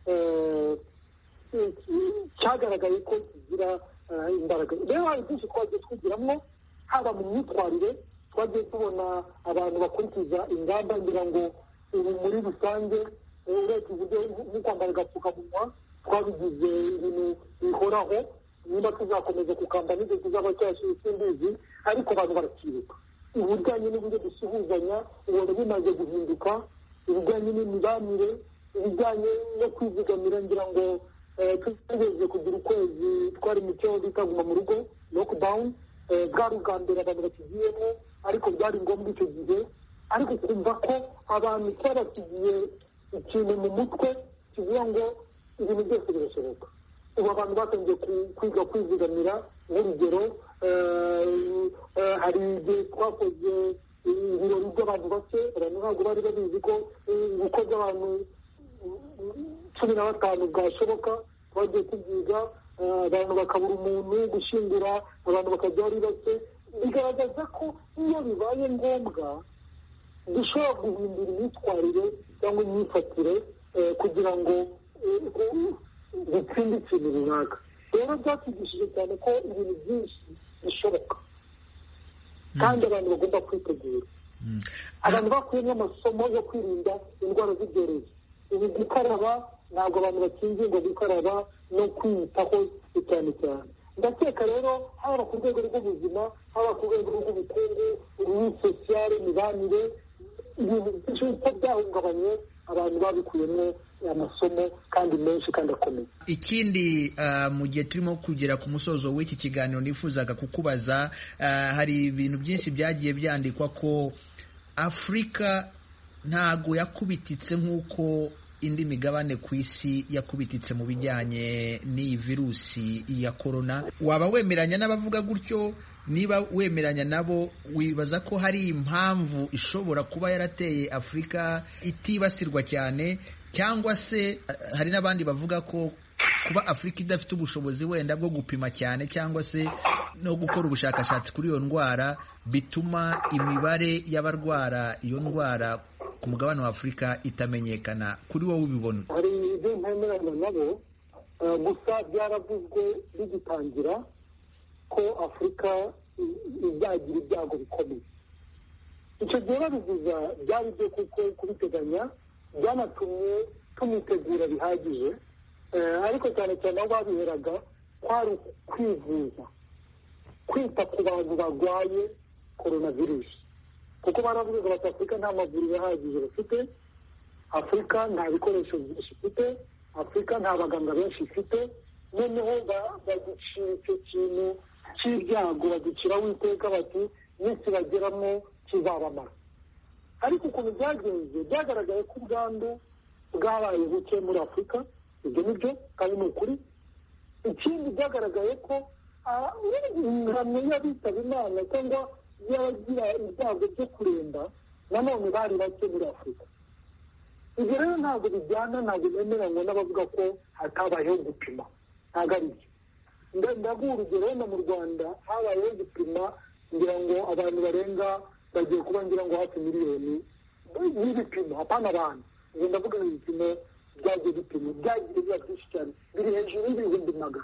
[SPEAKER 2] cyagaragaye ko kigira imbaraga. Rero hari byinshi twagiye twigiramo, haba mu myitwarire twagiye tubona abantu bakurikiza ingamba, ngira ngo ubu muri rusange urebye uburyo nko kwambara agapfukamunwa twabigize ibintu bihoraho, niba tuzakomeza kukamba n'igihe tuzaba cyashyira simbizi, ariko abantu barakibuka. Ibijyanye n'uburyo dusuhuzanya ubona bimaze guhinduka, ibijyanye n'imibanire, ibijyanye no kwizigamira, ngira ngo tugeze kugira ukwezi twari mu cyo bita guma mu rugo lockdown, bwari ubwa mbere abantu bakigiyemo, ariko byari ngombwa icyo gihe, ariko kumva ko abantu twabasigiye ikintu mu mutwe kivuga ngo ibintu byose birashoboka. ubu abantu batangiye kwiga kwizigamira. Nk'urugero, hari igihe twakoze ibirori by'abantu bake, abantu ntabwo bari babizi ko ubukwe bw'abantu cumi na batanu bwashoboka. Twagiye tubyiga, abantu bakabura umuntu gushyingura, abantu bakajya ari bake. Bigaragaza ko iyo bibaye ngombwa dushobora guhindura imyitwarire cyangwa imyifatire kugira ngo dutsinde ikintu runaka. Rero byatugishije cyane ko ibintu byinshi bishoboka kandi abantu bagomba kwitegura. Abantu bakuyemo amasomo yo kwirinda indwara z'ibyorezo. Ubu gukaraba, ntabwo abantu bakingiye ngo gukaraba no kwiyitaho cyane cyane. Ndakeka rero haba ku rwego rw'ubuzima, haba ku rwego rw'ubukungu, uruhu sosiyale, imibanire, ibintu byinshi uko byahungabanye, abantu babikuyemo amasomo kandi menshi kandi akomeye.
[SPEAKER 1] Ikindi mu gihe turimo kugera ku musozo w'iki kiganiro nifuzaga kukubaza, hari ibintu byinshi byagiye byandikwa ko Afurika ntago yakubititse nk'uko indi migabane ku isi yakubititse mu bijyanye n'iyi virusi ya korona. Waba wemeranya n'abavuga gutyo? Niba wemeranya nabo, wibaza ko hari impamvu ishobora kuba yarateye Afurika itibasirwa cyane, cyangwa se hari n'abandi bavuga ko kuba Afurika idafite ubushobozi wenda bwo gupima cyane cyangwa se no gukora ubushakashatsi kuri iyo ndwara bituma imibare y'abarwara iyo ndwara ku mugabane wa Afurika itamenyekana? Kuri wowe ubibona?
[SPEAKER 2] Hari ibyo ntemeranya nabo, gusa byaravuzwe bigitangira ko Afurika izagira ibyago bikomeye. Icyo gihe babivuza byari byo kuko kubiteganya, byanatumye tumutegura bihagije, ariko cyane cyane aho babiheraga kwari kwivuza, kwita ku bantu barwaye coronavirus, kuko baravuga bati Afurika nta mavuriro ahagije bafite, Afurika nta bikoresho byinshi ifite, Afurika nta baganga benshi ifite. Noneho baducira icyo kintu cy'ibyago, baducira witeka bati nikibageramo kizabamara. Ariko ukuntu byagenze, byagaragaye ko ubwandu bwabaye buke muri Afurika. Ibyo ni byo kandi ni ukuri. Ikindi byagaragaye ko ingano y'abitaba Imana cyangwa y'abagira ibyago byo kuremba nanone bari bake muri Afurika. Ibyo rero ntabwo bijyana, ntabwo bemeranywa n'abavuga ko hatabayeho gupima. Ntabwo ari byo. Ndaguha urugero, wenda mu Rwanda habayeho gupima, ngira ngo abantu barenga bagiye kuba ngira ngo hafi miliyoni y'ibipimo, hapana abantu. Ubwo ndavuga ibipimo byagiye bipima, byagiye biba byinshi cyane, biri hejuru y'ibihumbi magana.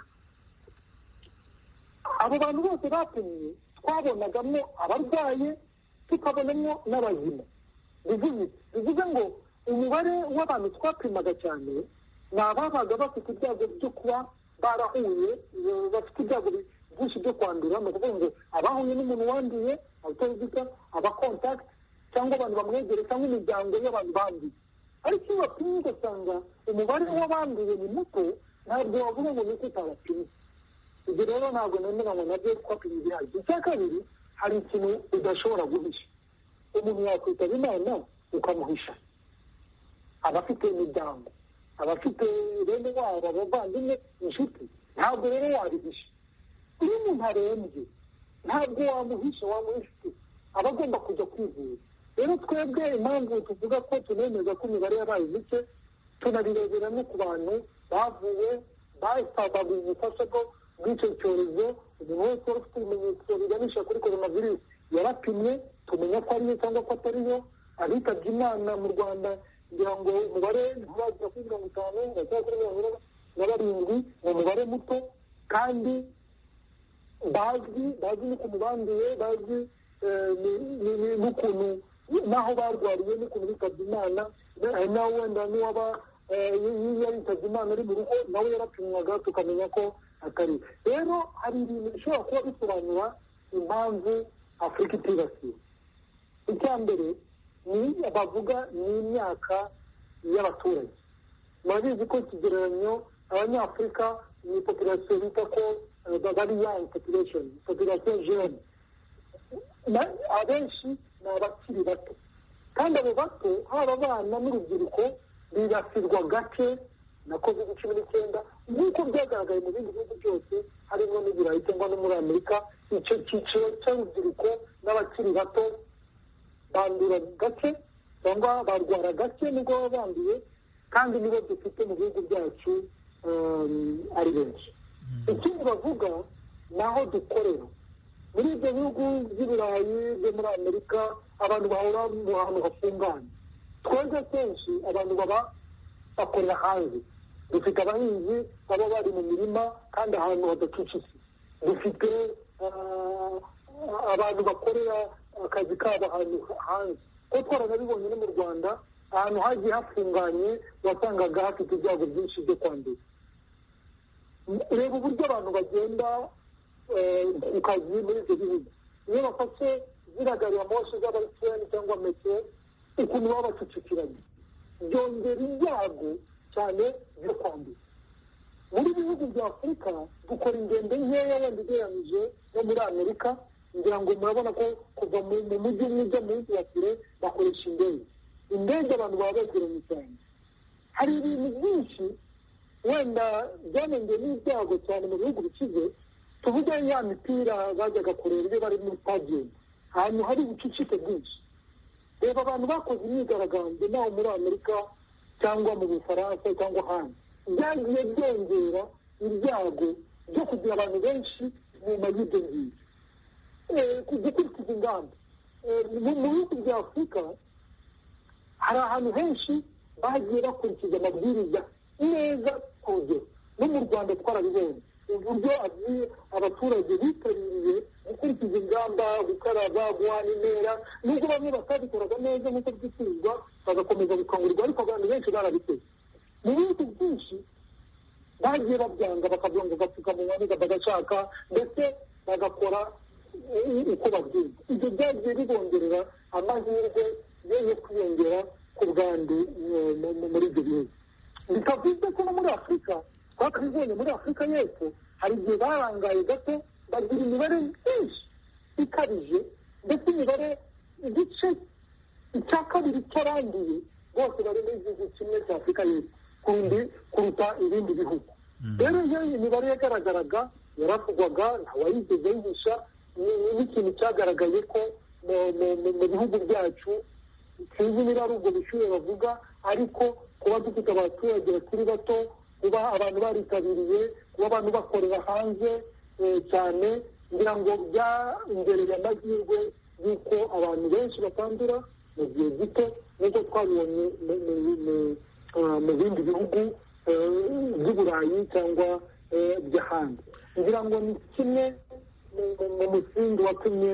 [SPEAKER 2] Abo bantu bose bapimye twabonagamo abarwaye, tukabonamo n'abazima. Bivuze ngo umubare w'abantu twapimaga cyane ni ababaga bafite ibyago byo kuba barahuye, bafite ibyago byinshi byo kwandura. Ni ukuvuga ngo abahuye n'umuntu wanduye, abatabizika, abakontakiti, cyangwa abantu bamwegere, cyangwa imiryango y'abantu banduye. Ariko iyo bapimye ugasanga umubare w'abanduye ni muto, ntabwo wavuga ngo nuko utabapimye. Ibyo rero ntabwo nemeranywa nabyo, twapimye ibihagije. Icya kabiri, hari ikintu udashobora guhisha. Umuntu yakwitaba Imana ukamuhisha. Abafite imiryango, abafite bene wabo, abavandimwe, inshuti, ntabwo rero wabihisha. Iyo umuntu arembye ntabwo wamuhisha, wamuhisha, aba agomba kujya kwivuza. Rero twebwe impamvu tuvuga ko tunemeza ko imibare yabaye mike, tunabirebera no ku bantu bavuye, basabaga ubufasha bw'icyo cyorezo. Umuntu wese wari ufite ibimenyetso biganisha kuri coronavirus yarapimwe, tumenya ko ariyo cyangwa ko atariyo. Abitabye Imana mu Rwanda kugira ngo umubare ntibagera kuri mirongo itanu bagera kuri mirongo ine na barindwi ni umubare muto kandi bazwi bazwi n'ukuntu banduye bazwi n'ukuntu n'aho barwariye n'ukuntu bitabye imana nawe wenda n'uwaba yitabye imana ari mu rugo nawe yarapimwaga tukamenya ko atari. Rero hari ibintu bishobora kuba bisobanura impamvu Afurika itibasiwe. Icya mbere ni bavuga ni imyaka y'abaturage. Murabizi ko ikigereranyo abanyafurika ni population bita ko bari young population, population jeune. Abenshi ni abakiri bato kandi abo bato haba abana n'urubyiruko bibasirwa gake na covid cumi n'icyenda nk'uko byagaragaye mu bindi bihugu byose harimo n'ibirayi cyangwa no muri Amerika. Icyo cyiciro cy'urubyiruko n'abakiri bato bandura gake cyangwa barwara gake nubwo baba banduye kandi nibo dufite mu bihugu byacu ari benshi. Ikindi bavuga ni aho dukorera muri ibyo bihugu by'ibirayi byo muri Amerika abantu bahora mu hantu hafunganye. Twebwe kenshi abantu baba bakorera hanze. Dufite abahinzi baba bari mu mirima kandi ahantu hadacucitse. Dufite abantu bakorera akazi kabo ahantu hanze. Ko twaranabibonye no mu Rwanda ahantu hagiye hafunganye wasangaga hafite ibyago byinshi byo kwandura. Reba uburyo abantu bagenda ku kazi muri ibyo bihugu. Iyo bafashe ziriya gari ya moshi z'abaturage cyangwa metero ukuntu baba bacucikiranye byongera ibyago cyane byo kwandura. Muri bihugu bya Afurika dukora ingendo nkeya wenda ugereranyije no muri Amerika, ngira ngo murabona ko kuva mu mujyi umwe ujya mu wundi wa kure bakoresha indege. Indege abantu baba begeranye cyane. Hari ibintu byinshi wenda byanongeye n'ibyago cyane mu bihugu bikize. Tuvuge ya mipira bajyaga kureba iyo bari muri stadium ahantu hari ubucucike bwinshi. Reba abantu bakoze imyigaragambyo naho muri Amerika cyangwa mu Bufaransa cyangwa ahandi byagiye byongera ibyago byo kugira abantu benshi nyuma y'ibyo ngibyo. Gukurikiza ingamba mu bihugu bya Afurika hari ahantu henshi bagiye bakurikiza amabwiriza neza ku rugero. No mu Rwanda twarabibonye uburyo abaturage bitabiriye gukurikiza ingamba, gukaraba, guhana intera, nubwo bamwe batabikoraga neza nk'uko byifuzwa bagakomeza gukangurirwa ariko abantu benshi barabikoze. Mu bihugu byinshi bagiye babyanga bakavuga ngo gapfukamunwa bagashaka ndetse bagakora uko babwirwa. Ibyo byagiye bibongerera amahirwe yo kwiyongera ku bwandu muri ibyo bihugu. Bikavuze ko no muri Afurika twakabibonye muri Afurika y'Epfo hari igihe barangaye gato bagira imibare myinshi ikabije ndetse imibare igice icya kabiri cy'abanduye bose bari muri igihugu kimwe cya Afurika y'Epfo kundi kuruta ibindi bihugu. Rero iyo imibare yagaragaraga yaravugwaga ntawayigeze yihisha. N'ikintu cyagaragaye ko mu bihugu byacu sinzi niba ari ubwo bushyuhe bavuga ariko kuba dufite abaturage bakiri bato, kuba abantu baritabiriye, kuba abantu bakorera hanze cyane ngira ngo byongereye amahirwe y'uko abantu benshi batandura mu gihe gito nk'uko twabibonye mu bindi bihugu by'Uburayi cyangwa by'ahandi. Ngira ngo ni kimwe mu musingi watumye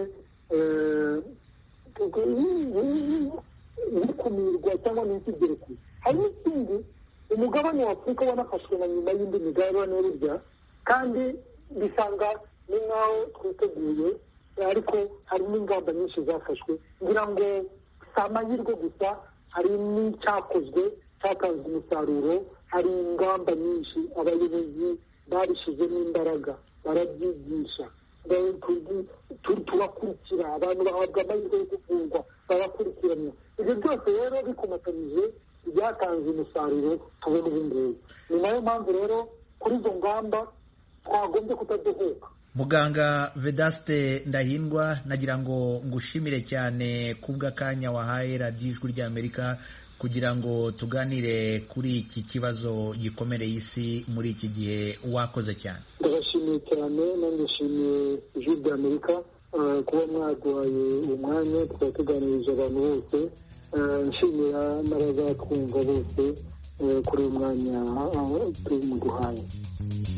[SPEAKER 2] bikumirwa cyangwa ntikigereke. Hari n'ikindi umugabane wa Afurika wanafashwe na nyuma y'indi migabane burya kandi bisanga ni nk'aho twiteguye ariko hari n'ingamba nyinshi zafashwe. Ngira ngo si amahirwe gusa, hari n'icyakozwe cyatanze umusaruro, hari ingamba nyinshi abayobozi babishyizemo imbaraga barabyigisha tubakurikira, abantu bahabwa amahirwe yo kuvurwa barakurikirana. Ibyo byose rero bikomatanyije byatanze umusaruro tubona ubu ngubu. Ni nayo mpamvu rero kuri izo ngamba twagombye kutadohoka.
[SPEAKER 1] Muganga Vedaste Ndahindwa, nagira ngo ngushimire cyane kubw'akanya wahaye radiyo Ijwi ry'Amerika kugira ngo tuganire kuri iki kibazo gikomereye isi muri iki gihe. Wakoze cyane.
[SPEAKER 2] Ndabashimiye cyane nanjye nshimiye Ijwi ry'Amerika kuba mwaduhaye umwanya tukaba tuganirije abantu bose nshimira n'abazatwumva bose kuri uyu mwanya tumuduhaye.